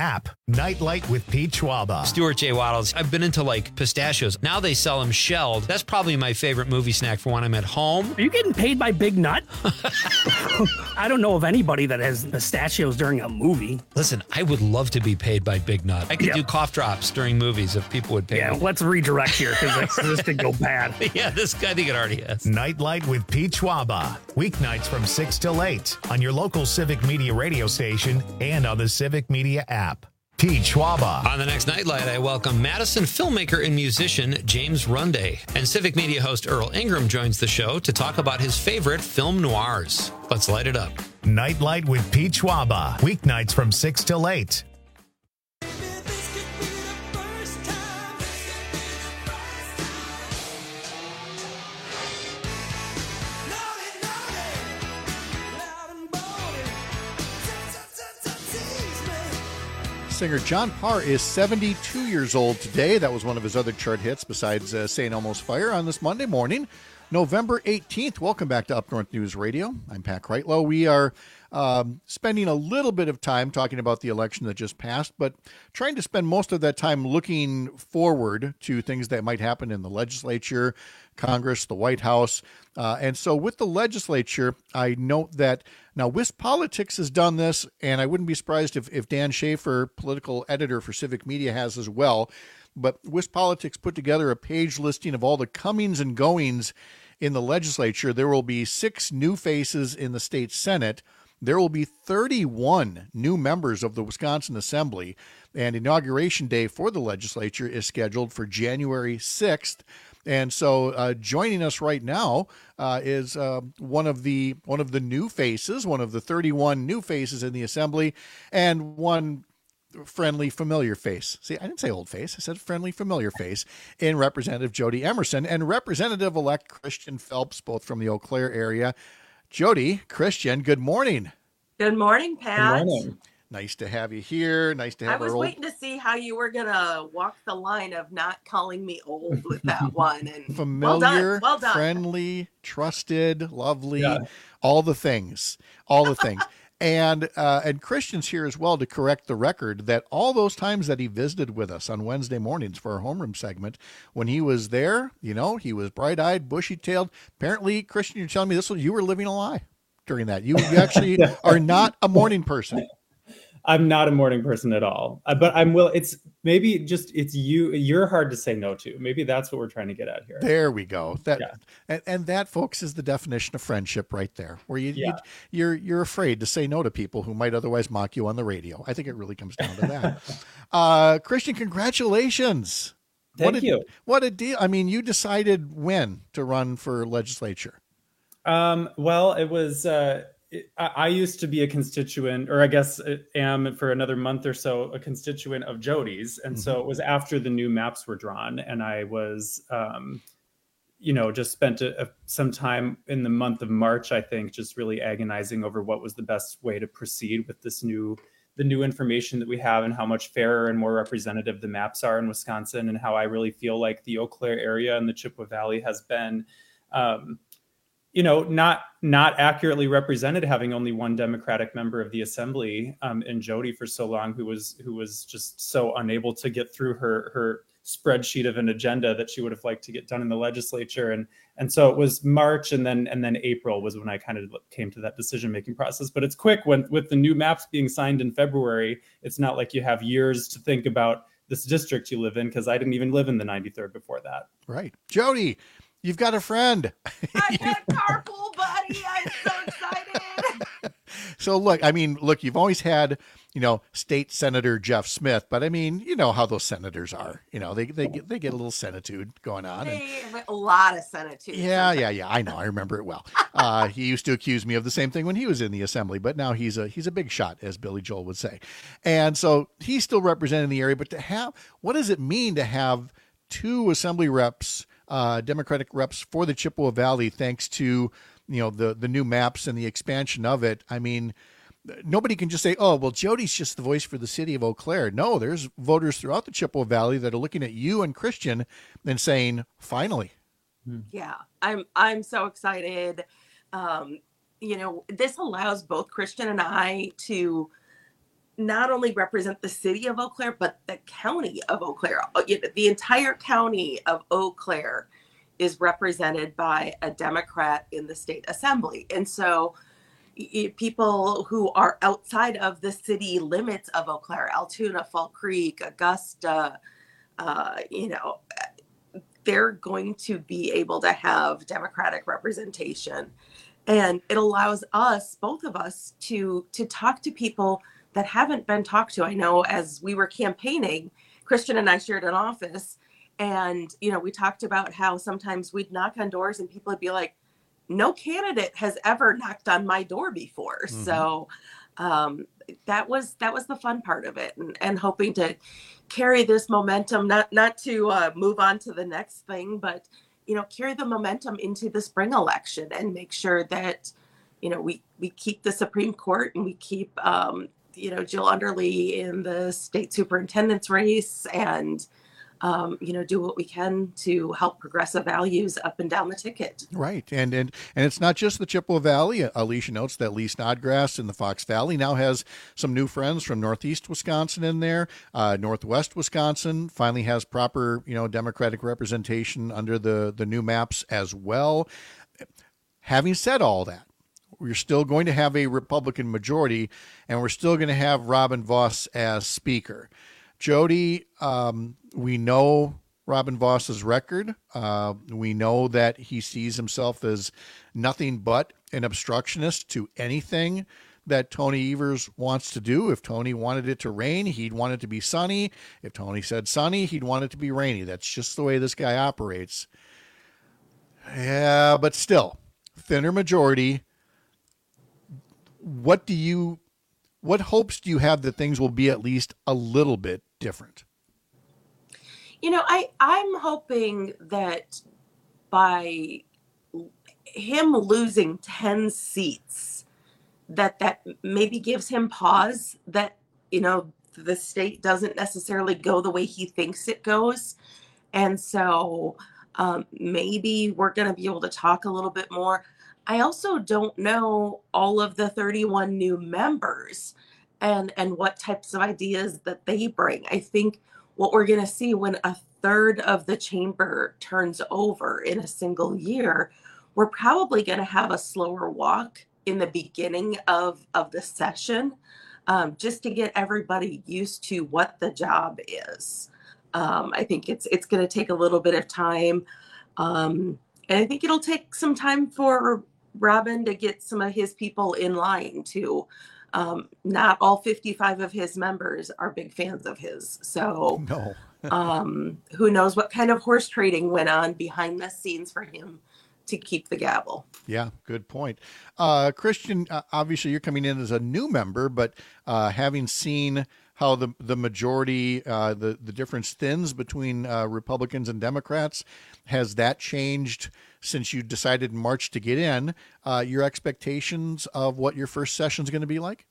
Nightlight with Pete Schwaba. Stuart J. Waddles. I've been into like pistachios. Now they sell them shelled. That's probably my favorite movie snack for when I'm at home. Are you getting paid by Big Nut? I don't know of anybody that has pistachios during a movie. Listen, I would love to be paid by Big Nut. I could Yep. do cough drops during movies if people would pay Yeah, me. let's redirect here because this could go bad. Yeah, this I think it already has. Nightlight with Pete Schwaba. Weeknights from six till eight on your local Civic Media radio station and on the Civic Media app. Pete Schwaba. On the next Nightlight, I welcome Madison filmmaker and musician James Runday. And Civic Media host Earl Ingram joins the show to talk about his favorite film noirs. Let's light it up. Nightlight with Pete Schwaba. Weeknights from six till eight. Singer John Parr is seventy-two years old today. That was one of his other chart hits besides uh, Saint Elmo's Fire on this Monday morning, November eighteenth. Welcome back to Up North News Radio. I'm Pat Kreitlow. We are um, spending a little bit of time talking about the election that just passed, but trying to spend most of that time looking forward to things that might happen in the legislature, Congress, the White House. Uh, and so with the legislature, I note that now Wisp Politics has done this, and I wouldn't be surprised if, if Dan Schaefer, political editor for Civic Media, has as well. But Wisp Politics put together a page listing of all the comings and goings in the legislature. There will be six new faces in the state Senate. There will be thirty-one new members of the Wisconsin Assembly, and Inauguration Day for the legislature is scheduled for January sixth. And so uh, joining us right now uh, is uh, one of the one of the new faces, one of the thirty-one new faces in the Assembly, and one friendly, familiar face. See, I didn't say old face. I said friendly, familiar face in Representative Jody Emerson and Representative-elect Christian Phelps, both from the Eau Claire area. Jody, Christian, good morning. Good morning, Pat. Good morning. Nice to have you here. Nice to I have was our old... waiting to see how you were gonna walk the line of not calling me old with that one. And familiar, well done, well done. friendly, trusted, lovely, Yeah. all the things, all the things. And uh, and Christian's here as well to correct the record that all those times that he visited with us on Wednesday mornings for our homeroom segment, when he was there, you know, he was bright-eyed, bushy-tailed. Apparently, Christian, you're telling me this was you were living a lie during that. You, you actually are not a morning person. I'm not a morning person at all, uh, but I'm will. It's maybe just it's you. You're hard to say no to. Maybe that's what we're trying to get at here. There we go. That Yeah. and, and that, folks, is the definition of friendship right there, where you, Yeah. you you're you're afraid to say no to people who might otherwise mock you on the radio. I think it really comes down to that. uh, Christian, congratulations! Thank what a, you. What a deal! I mean, you decided when to run for legislature. Um, well, it was. Uh, it, I, I used to be a constituent, or I guess I am for another month or so, a constituent of Jody's, and so it was after the new maps were drawn, and I was. Um, you know, just spent a, a, some time in the month of March, I think, just really agonizing over what was the best way to proceed with this new, the new information that we have and how much fairer and more representative the maps are in Wisconsin, and how I really feel like the Eau Claire area and the Chippewa Valley has been, um, you know, not not accurately represented, having only one Democratic member of the Assembly um, in Jody for so long, who was who was just so unable to get through her her spreadsheet of an agenda that she would have liked to get done in the legislature. And and so it was March, and then and then April was when I kind of came to that decision-making process. But it's quick when with the new maps being signed in February. It's not like you have years to think about this district you live in, because I didn't even live in the ninety-third before that. Right. Jody, you've got a friend. I got carpool buddy. I'm so excited. So look, I mean, look, you've always had, you know, State Senator Jeff Smith, but I mean, you know how those senators are. You know, they they get they get a little senitude going on. And, They have a lot of senators. yeah, yeah, yeah. I know. I remember it well. Uh, he used to accuse me of the same thing when he was in the assembly, but now he's a he's a big shot, as Billy Joel would say. And so he's still representing the area. But to have, what does it mean to have two assembly reps, uh, Democratic reps for the Chippewa Valley, thanks to, you know, the the new maps and the expansion of it? I mean, nobody can just say, oh, well, Jody's just the voice for the city of Eau Claire. No, there's voters throughout the Chippewa Valley that are looking at you and Christian and saying, finally. Yeah, I'm I'm so excited. Um, you know, this allows both Christian and I to not only represent the city of Eau Claire, but the county of Eau Claire. The entire county of Eau Claire is represented by a Democrat in the state assembly. And so people who are outside of the city limits of Eau Claire, Altoona, Fall Creek, Augusta, uh, you know, they're going to be able to have Democratic representation. And it allows us, both of us, to to talk to people that haven't been talked to. I know as we were campaigning, Christian and I shared an office, and, you know, we talked about how sometimes we'd knock on doors and people would be like, no candidate has ever knocked on my door before. Mm-hmm. So um, that was that was the fun part of it, and, and hoping to carry this momentum, not not to uh, move on to the next thing, but, you know, carry the momentum into the spring election and make sure that, you know, we, we keep the Supreme Court and we keep, um, you know, Jill Underly in the state superintendent's race, and, um, you know, do what we can to help progressive values up and down the ticket. Right. And and and it's not just the Chippewa Valley. Alicia notes that Lee Snodgrass in the Fox Valley now has some new friends from Northeast Wisconsin in there. Uh, Northwest Wisconsin finally has proper, you know, Democratic representation under the, the new maps as well. Having said all that, we're still going to have a Republican majority, and we're still going to have Robin Vos as Speaker. Jody, um, we know Robin Vos's record. Uh, we know that he sees himself as nothing but an obstructionist to anything that Tony Evers wants to do. If Tony wanted it to rain, he'd want it to be sunny. If Tony said sunny, he'd want it to be rainy. That's just the way this guy operates. Yeah, but still, thinner majority. What do you, what hopes do you have that things will be at least a little bit different? You know, I, I'm hoping that by him losing ten seats, that that maybe gives him pause, that, you know, the state doesn't necessarily go the way he thinks it goes. And so um, maybe we're going to be able to talk a little bit more. I also don't know all of the thirty-one new members and, and what types of ideas that they bring. I think what we're going to see when a third of the chamber turns over in a single year, we're probably going to have a slower walk in the beginning of, of the session, um, just to get everybody used to what the job is. Um, I think it's it's going to take a little bit of time. Um, and I think it'll take some time for Robin to get some of his people in line too. Um, not all fifty-five of his members are big fans of his. So no. um, who knows what kind of horse trading went on behind the scenes for him to keep the gavel. Yeah, good point. Uh, Christian, uh, obviously you're coming in as a new member, but uh, having seen how the the majority, uh, the, the difference thins between uh, Republicans and Democrats, has that changed since you decided in March to get in? Uh, your expectations of what your first session is going to be like?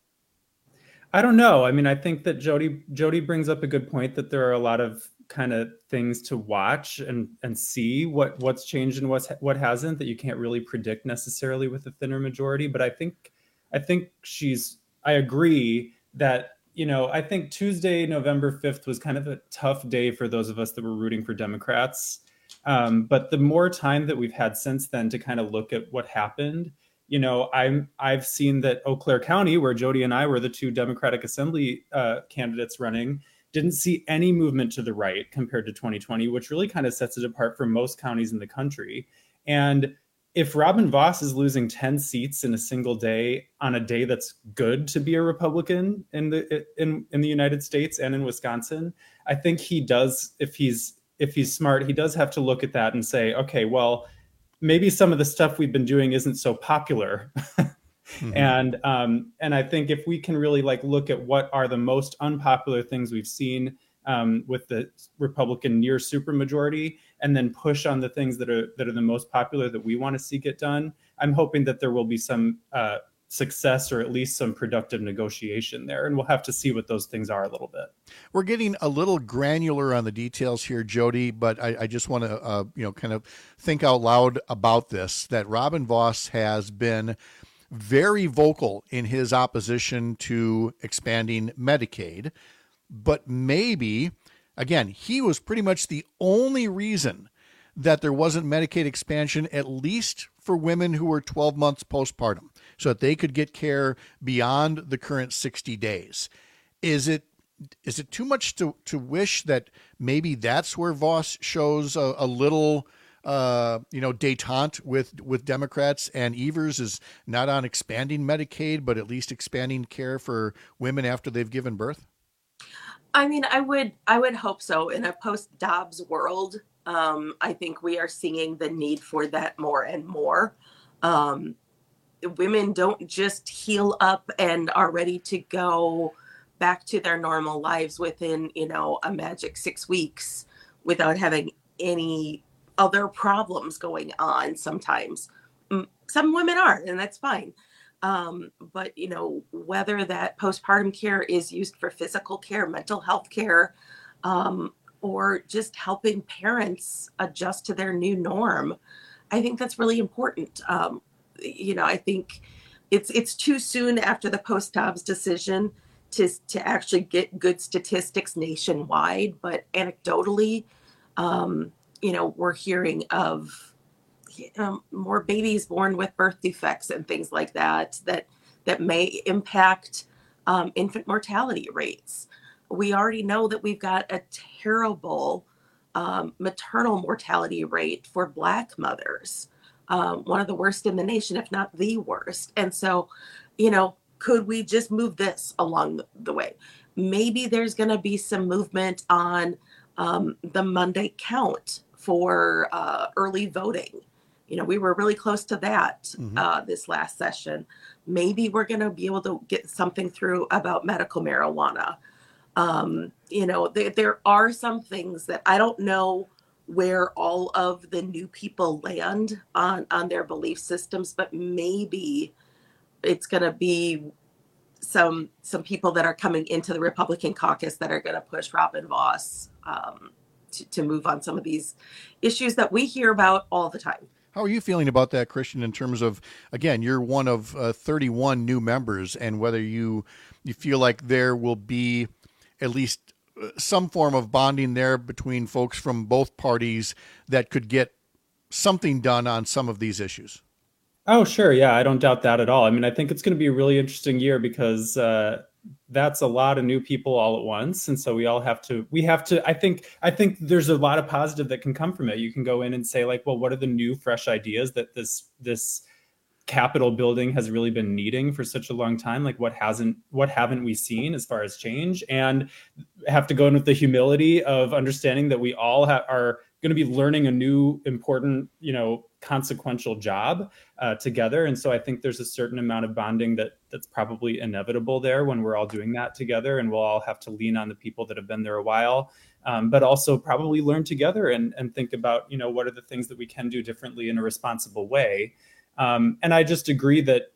I don't know. I mean, I think that Jody Jody brings up a good point that there are a lot of kind of things to watch and and see what what's changed and what's what hasn't, that you can't really predict necessarily with a thinner majority. But I think I think she's I agree that, you know, I think Tuesday, November fifth was kind of a tough day for those of us that were rooting for Democrats. Um, but the more time that we've had since then to kind of look at what happened, you know, I'm I've seen that Eau Claire County, where Jody and I were the two Democratic Assembly uh, candidates running, didn't see any movement to the right compared to twenty twenty, which really kind of sets it apart from most counties in the country. And if Robin Vos is losing ten seats in a single day on a day that's good to be a Republican in the in in the United States and in Wisconsin, I think he does, if he's if he's smart, he does have to look at that and say, okay, well, maybe some of the stuff we've been doing isn't so popular. Mm-hmm. And um, and I think if we can really like look at what are the most unpopular things we've seen um, with the Republican near supermajority, and then push on the things that are that are the most popular that we want to see get done, I'm hoping that there will be some uh, success, or at least some productive negotiation there. And we'll have to see what those things are a little bit. We're getting a little granular on the details here, Jody, but I, I just want to, uh, you know, kind of think out loud about this, that Robin Vos has been very vocal in his opposition to expanding Medicaid. But maybe, again, he was pretty much the only reason that there wasn't Medicaid expansion, at least for women who were twelve months postpartum, so that they could get care beyond the current sixty days. Is it is it too much to, to wish that maybe that's where Vos shows a, a little, uh, you know, détente with, with Democrats, and Evers is not on expanding Medicaid, but at least expanding care for women after they've given birth? I mean, I would I would hope so. In a post-Dobbs world, um, I think we are seeing the need for that more and more. Um, women don't just heal up and are ready to go back to their normal lives within, you know, a magic six weeks without having any other problems going on sometimes. Some women are, and that's fine. Um, but, you know, whether that postpartum care is used for physical care, mental health care, um, or just helping parents adjust to their new norm, I think that's really important. Um, you know, I think it's it's too soon after the post-Dobbs decision to to actually get good statistics nationwide, but anecdotally, um, you know, we're hearing of um, more babies born with birth defects and things like that that that may impact um, infant mortality rates. We already know that we've got a terrible um, maternal mortality rate for Black mothers, um, one of the worst in the nation, if not the worst. And so, you know, could we just move this along the way? Maybe there's going to be some movement on um, the Monday count for uh, early voting. You know, we were really close to that mm-hmm. uh, this last session. Maybe we're going to be able to get something through about medical marijuana. Um, you know, there, there are some things that I don't know where all of the new people land on, on their belief systems, but maybe it's going to be some some people that are coming into the Republican caucus that are going to push Robin Vos um, to, to move on some of these issues that we hear about all the time. How are you feeling about that, Christian, in terms of, again, you're one of uh, thirty-one new members, and whether you you feel like there will be at least some form of bonding there between folks from both parties that could get something done on some of these issues? Oh, sure. Yeah, I don't doubt that at all. I mean, I think it's going to be a really interesting year because uh, that's a lot of new people all at once. And so we all have to, we have to, I think, I think there's a lot of positive that can come from it. You can go in and say like, well, what are the new, fresh ideas that this, this Capitol building has really been needing for such a long time? Like what hasn't, what haven't we seen as far as change? And have to go in with the humility of understanding that we all ha- are going to be learning a new, important, you know, consequential job uh, together. And so I think there's a certain amount of bonding that that's probably inevitable there when we're all doing that together, and we'll all have to lean on the people that have been there a while, um, but also probably learn together and, and think about, you know, what are the things that we can do differently in a responsible way. Um, and I just agree that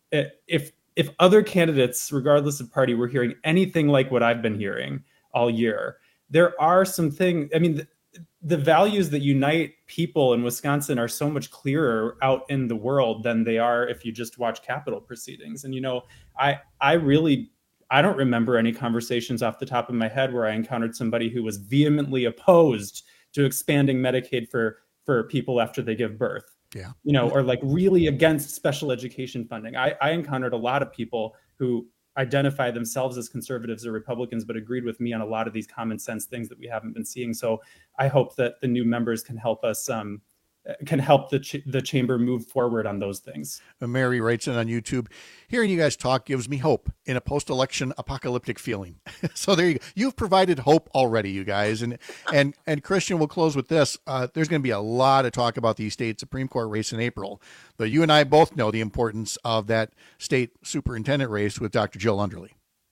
if if other candidates, regardless of party, were hearing anything like what I've been hearing all year, there are some things, I mean, the, the values that unite people in Wisconsin are so much clearer out in the world than they are if you just watch Capitol proceedings. And, you know, I I really, I don't remember any conversations off the top of my head where I encountered somebody who was vehemently opposed to expanding Medicaid for, for people after they give birth. Yeah. You know, or like really against special education funding. I, I encountered a lot of people who identify themselves as conservatives or Republicans, but agreed with me on a lot of these common sense things that we haven't been seeing. So I hope that the new members can help us, um, can help the ch- the chamber move forward on those things. Mary writes in on YouTube, hearing you guys talk gives me hope in a post-election apocalyptic feeling. So there you go. You've provided hope already, you guys. And and and Christian, we'll close with this. Uh, there's going to be a lot of talk about the state Supreme Court race in April, but you and I both know the importance of that state superintendent race with Doctor Jill Underly.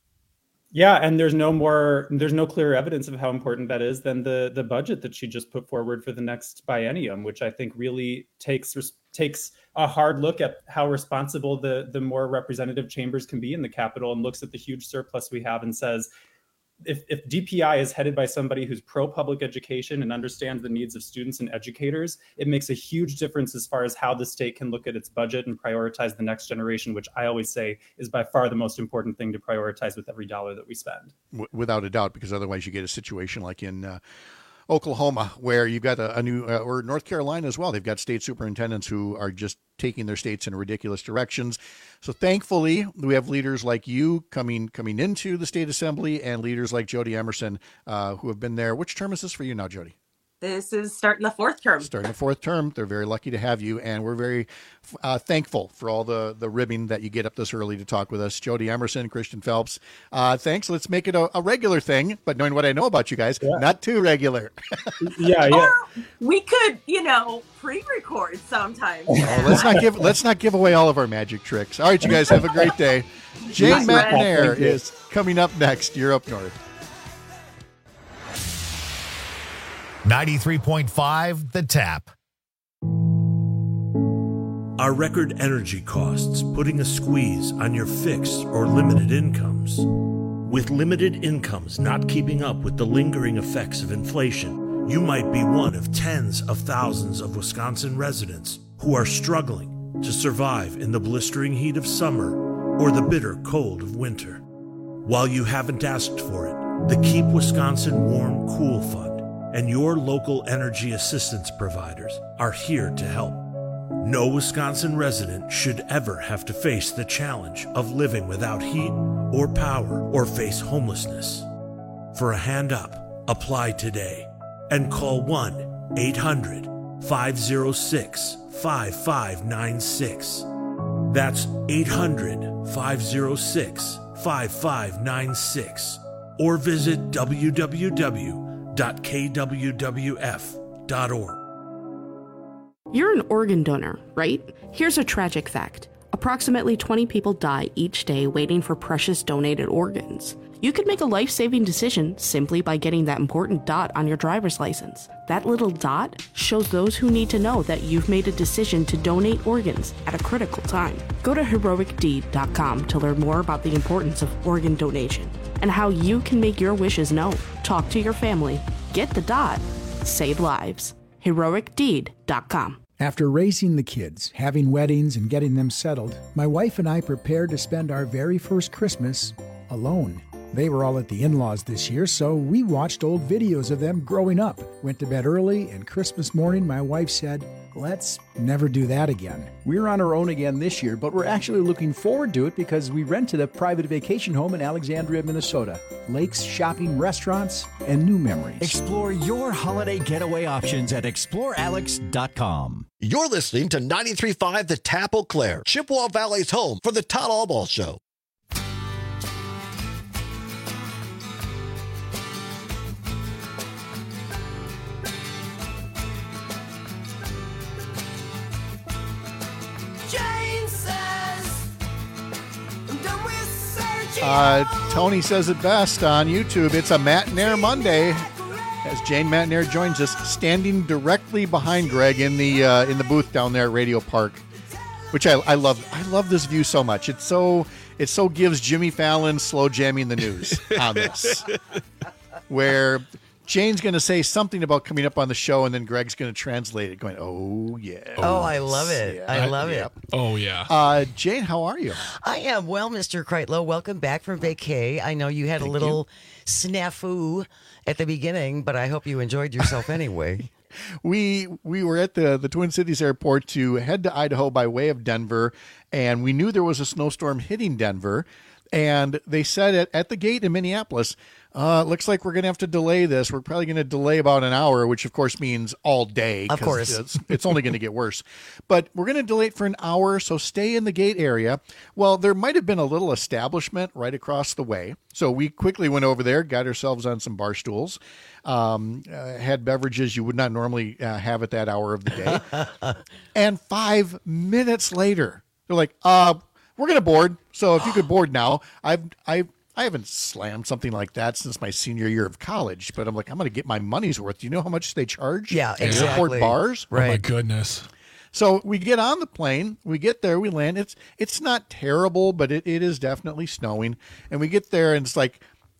Yeah, and there's no more, there's no clearer evidence of how important that is than the the budget that she just put forward for the next biennium, which I think really takes takes a hard look at how responsible the the more representative chambers can be in the Capitol, and looks at the huge surplus we have and says, if, if D P I is headed by somebody who's pro-public education and understands the needs of students and educators, it makes a huge difference as far as how the state can look at its budget and prioritize the next generation, which I always say is by far the most important thing to prioritize with every dollar that we spend. W- without a doubt, because otherwise you get a situation like in uh, Oklahoma, where you've got a, a new, uh, or North Carolina as well. They've got state superintendents who are just taking their states in ridiculous directions. So thankfully, we have leaders like you coming coming into the state assembly, and leaders like Jody Emerson, uh, who have been there. Which term is this for you now, Jody? This is starting the fourth term. Starting the fourth term. They're very lucky to have you, and we're very uh, thankful for all the, the ribbing that you get up this early to talk with us. Jody Emerson, Christian Phelps, uh, thanks. Let's make it a, a regular thing, but knowing what I know about you guys, yeah. not too regular. yeah, yeah. Or we could, you know, pre-record sometimes. Oh, let's not give let's not give away all of our magic tricks. All right, you guys have a great day. Jane McNair is coming up next. You're Up North. ninety-three point five The Tap. Are record energy costs putting a squeeze on your fixed or limited incomes? With limited incomes not keeping up with the lingering effects of inflation, you might be one of tens of thousands of Wisconsin residents who are struggling to survive in the blistering heat of summer or the bitter cold of winter. While you haven't asked for it, the Keep Wisconsin Warm Cool Fund and your local energy assistance providers are here to help. No Wisconsin resident should ever have to face the challenge of living without heat or power or face homelessness. For a hand up, apply today and call one eight hundred five oh six five five nine six. That's eight hundred five oh six five five nine six, or visit w w w dot k w w f dot org. You're an organ donor, right? Here's a tragic fact. Approximately twenty people die each day waiting for precious donated organs. You could make a life-saving decision simply by getting that important dot on your driver's license. That little dot shows those who need to know that you've made a decision to donate organs at a critical time. Go to heroic deed dot com to learn more about the importance of organ donation and how you can make your wishes known. Talk to your family. Get the dot. Save lives. heroic deed dot com. After raising the kids, having weddings, and getting them settled, my wife and I prepared to spend our very first Christmas alone. They were all at the in-laws this year, so we watched old videos of them growing up, went to bed early, and Christmas morning my wife said, let's never do that again. We're on our own again this year, but we're actually looking forward to it because we rented a private vacation home in Alexandria, Minnesota. Lakes, shopping, restaurants, and new memories. Explore your holiday getaway options at explore alex dot com. You're listening to ninety-three point five The Tap Eau Claire, Chippewa Valley's home for the Todd Allball Show. Uh, Tony says it best on YouTube. It's a McNair Monday, as Jane McNair joins us, standing directly behind Greg in the uh, in the booth down there at Radio Park, which I, I love. I love this view so much. It's so it so gives Jimmy Fallon slow jamming the news on this, where Jane's going to say something about coming up on the show, and then Greg's going to translate it, going, "Oh yeah, oh I love it, yeah. I love yeah. it." Oh yeah, uh, Jane, how are you? I am well, Mister Kreitlow. Welcome back from vacay. I know you had Thank a little you. snafu at the beginning, but I hope you enjoyed yourself anyway. we we were at the the Twin Cities airport to head to Idaho by way of Denver, and we knew there was a snowstorm hitting Denver, and they said at, at the gate in Minneapolis, uh, looks like we're going to have to delay this. We're probably going to delay about an hour, which of course means all day. Of course. It's, it's only going to get worse. But we're going to delay it for an hour, so stay in the gate area. Well, there might have been a little establishment right across the way. So we quickly went over there, got ourselves on some bar stools, um, uh, had beverages you would not normally uh, have at that hour of the day. And five minutes later, they're like, uh, we're going to board. So if you could board now, I've, I've, I haven't slammed something like that since my senior year of college, but I'm like, I'm going to get my money's worth. Do you know how much they charge? Yeah, at exactly. Airport bars? Right. Oh my goodness. So we get on the plane, we get there, we land. It's it's not terrible, but it, it is definitely snowing. And we get there and it's like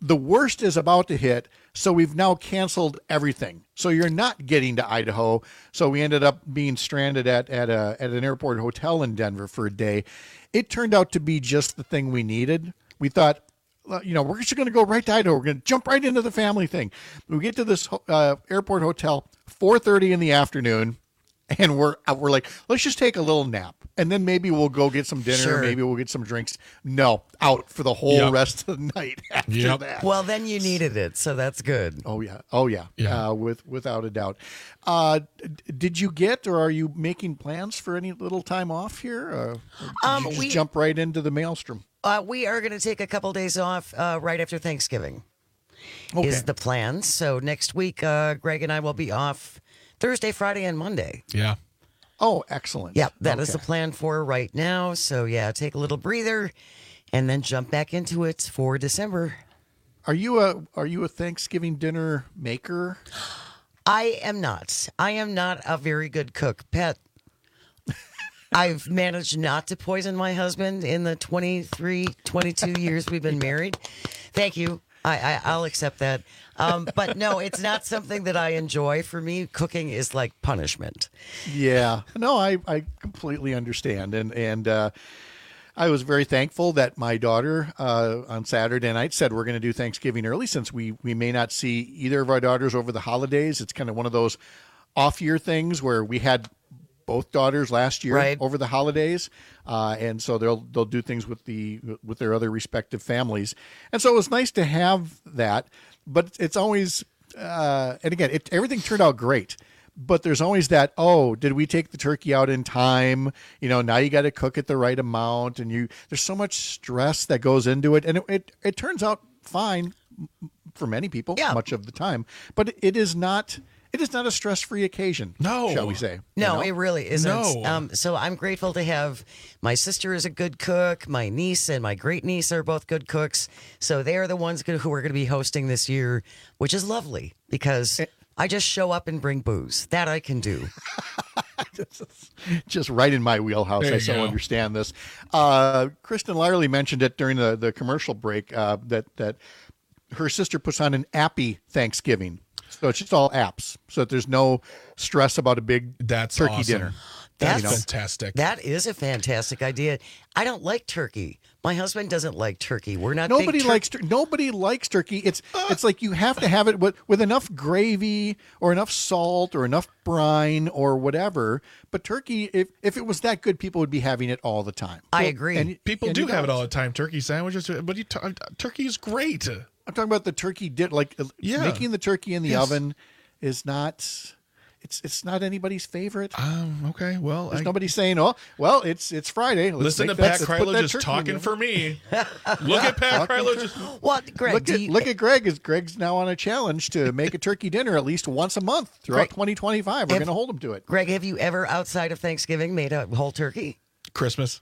the worst is about to hit, so we've now canceled everything. So you're not getting to Idaho. So we ended up being stranded at at a at an airport hotel in Denver for a day. It turned out to be just the thing we needed. We thought, you know, we're just going to go right to Idaho. We're going to jump right into the family thing. We get to this uh, airport hotel, four thirty in the afternoon, and we're we're like, let's just take a little nap, and then maybe we'll go get some dinner. Sure. Maybe we'll get some drinks. No, out for the whole Yep. rest of the night after Yep. that. Well, then you needed it, so that's good. Oh yeah, oh yeah, Yeah. Uh, with without a doubt. Uh, d- did you get, or are you making plans for any little time off here? Uh, or did Um, you just we- jump right into the maelstrom? Uh, we are going to take a couple days off uh, right after Thanksgiving. Okay. Is the plan. So next week, uh, Greg and I will be off Thursday, Friday, and Monday. Yeah. Oh, excellent. Yep, that is Okay. the plan for right now. So yeah, take a little breather, and then jump back into it for December. Are you a Are you a Thanksgiving dinner maker? I am not. I am not a very good cook, Pat. I've managed not to poison my husband in the twenty-three, twenty-two years we've been married. Thank you. I, I, I'll accept that. Um, but no, it's not something that I enjoy. For me, cooking is like punishment. Yeah, no, I, I completely understand, and and uh, I was very thankful that my daughter uh, on Saturday night said we're going to do Thanksgiving early, since we we may not see either of our daughters over the holidays. It's kind of one of those off year things where we had both daughters last year Right. over the holidays, uh, and so they'll they'll do things with the with their other respective families, and so it was nice to have that. But it's always, uh, and again, it, everything turned out great. But there's always that, oh, did we take the turkey out in time? You know, now you got to cook it the right amount, and you there's so much stress that goes into it, and it it, it turns out fine for many people, much of the time. But it is not. It is not a stress-free occasion, no. shall we say? No, You know? it really isn't. No. Um, so I'm grateful to have my sister is a good cook. My niece and my great niece are both good cooks. So they are the ones who are going to be hosting this year, which is lovely because I just show up and bring booze. That I can do. Just right in my wheelhouse. There I you so go. understand this. Uh, Kristen Lyerly mentioned it during the, the commercial break uh, that that her sister puts on an appy Thanksgiving. So it's just all apps, so that there's no stress about a big That's turkey awesome. dinner. That's You know? fantastic. That is a fantastic idea. I don't like turkey. My husband doesn't like turkey. We're not. Nobody big tur- likes tur- nobody likes turkey. It's it's like you have to have it with, with enough gravy or enough salt or enough brine or whatever. But turkey, if if it was that good, people would be having it all the time. I Well, agree. and- People and do you have it guys- all the time. Turkey sandwiches, but you t- turkey is great. I'm talking about the turkey did like uh, Yeah. making the turkey in the Yes. oven is not. It's it's not anybody's favorite. Um. Okay. Well, There's I, nobody saying, "Oh, well, it's it's Friday." Let's listen to make that- Pat let's put Kryler that just turkey in talking the for oven." me. Look at Pat Talking Kryler for- just. What, Greg? Look do at you- look at Greg. Is Greg's now on a challenge to make a turkey dinner at least once a month throughout Greg, twenty twenty-five. We're if- going to hold him to it. Greg, have you ever outside of Thanksgiving made a whole turkey? Christmas.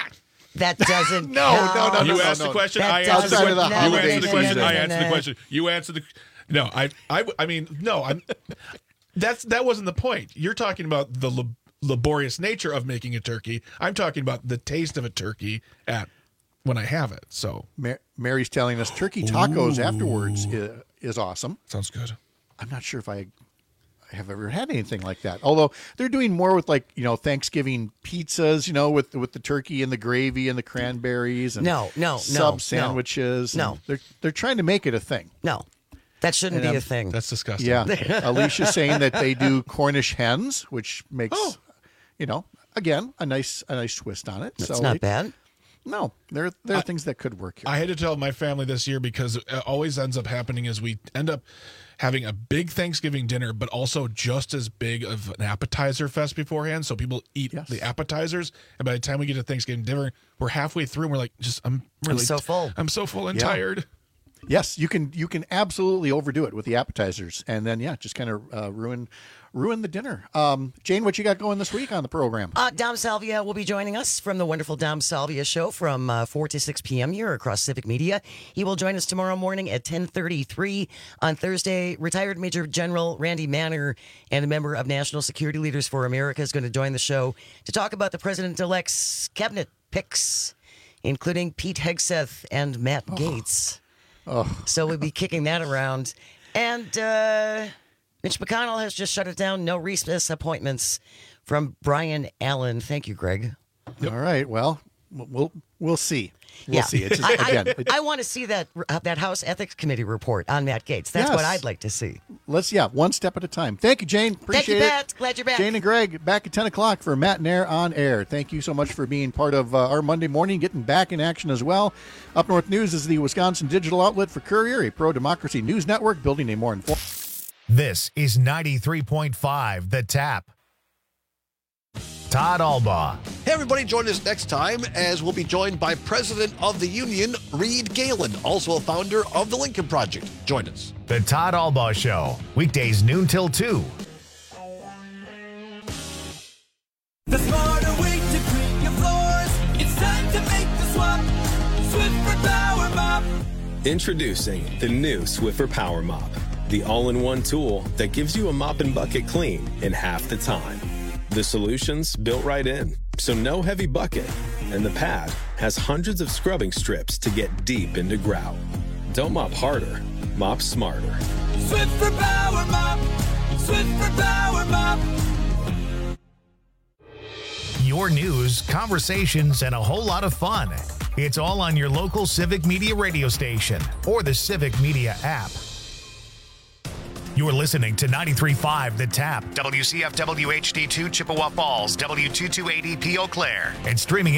That doesn't. No, count. no, no, no, You no, asked no. the question. That I answered the doesn't- question. the You holiday answered the question. season. I answered the question. You answered the. No, I, I, I mean, no, I'm. That's that wasn't the point. You're talking about the lab- laborious nature of making a turkey. I'm talking about the taste of a turkey at when I have it. So Mar- Mary's telling us turkey tacos Ooh. afterwards is, is awesome. sounds good. I'm not sure if I have ever had anything like that. Although they're doing more with like, you know, Thanksgiving pizzas, you know, with with the turkey and the gravy and the cranberries and No, no, no, sub no. sandwiches. No. and They're they're trying to make it a thing. No, that shouldn't And, be um, a thing. That's disgusting. Yeah. Alicia's saying that they do Cornish hens, which makes Oh. you know, again, a nice a nice twist on it. That's so not it- bad. No, there there are things that could work here. I had to tell my family this year because it always ends up happening is we end up having a big Thanksgiving dinner, but also just as big of an appetizer fest beforehand. So people eat Yes. the appetizers, and by the time we get to Thanksgiving dinner, we're halfway through, and we're like, just I'm really so full. I'm so full and Yeah. tired. Yes, you can you can absolutely overdo it with the appetizers, and then yeah, just kind of uh, ruin ruin the dinner. Um, Jane, what you got going this week on the program? Uh, Dom Salvia will be joining us from the wonderful Dom Salvia Show from uh, four to six p.m. here across Civic Media. He will join us tomorrow morning at ten thirty-three. On Thursday, retired Major General Randy Manner and a member of National Security Leaders for America is going to join the show to talk about the President-elect's cabinet picks, including Pete Hegseth and Matt Gaetz. Oh. So we'll be kicking that around. And uh, Mitch McConnell has just shut it down. No recess appointments from Brian Allen. Thank you, Greg. All right. Well, we'll we'll see. We'll yeah. see. It's just, I, again, I, I want to see that uh, that House Ethics Committee report on Matt Gaetz. That's Yes. what I'd like to see. Let's, yeah, one step at a time. Thank you, Jane. Appreciate Thank you, it. Pat. Glad you're back. Jane and Greg, back at ten o'clock for Matt and Air on Air. Thank you so much for being part of uh, our Monday morning, getting back in action as well. Up North News is the Wisconsin digital outlet for Courier, a pro-democracy news network building a more informed... This is ninety-three point five The Tap. Todd Albaugh. Hey, everybody, join us next time as we'll be joined by President of the Union, Reed Galen, also a founder of the Lincoln Project. Join us. The Todd Albaugh Show, weekdays noon till two. The smarter way to clean your floors. It's time to make the swap. Swiffer Power Mop. Introducing the new Swiffer Power Mop, the all-in-one tool that gives you a mop and bucket clean in half the time. The solution's built right in, so no heavy bucket, and the pad has hundreds of scrubbing strips to get deep into grout. Don't mop harder, mop smarter. Swiffer Power Mop. Swiffer Power Mop. Your news, conversations, and a whole lot of fun. It's all on your local Civic Media radio station or the Civic Media app. You're listening to ninety-three point five The Tap, W C F W H D two Chippewa Falls, W two two eighty P Eau Claire, and streaming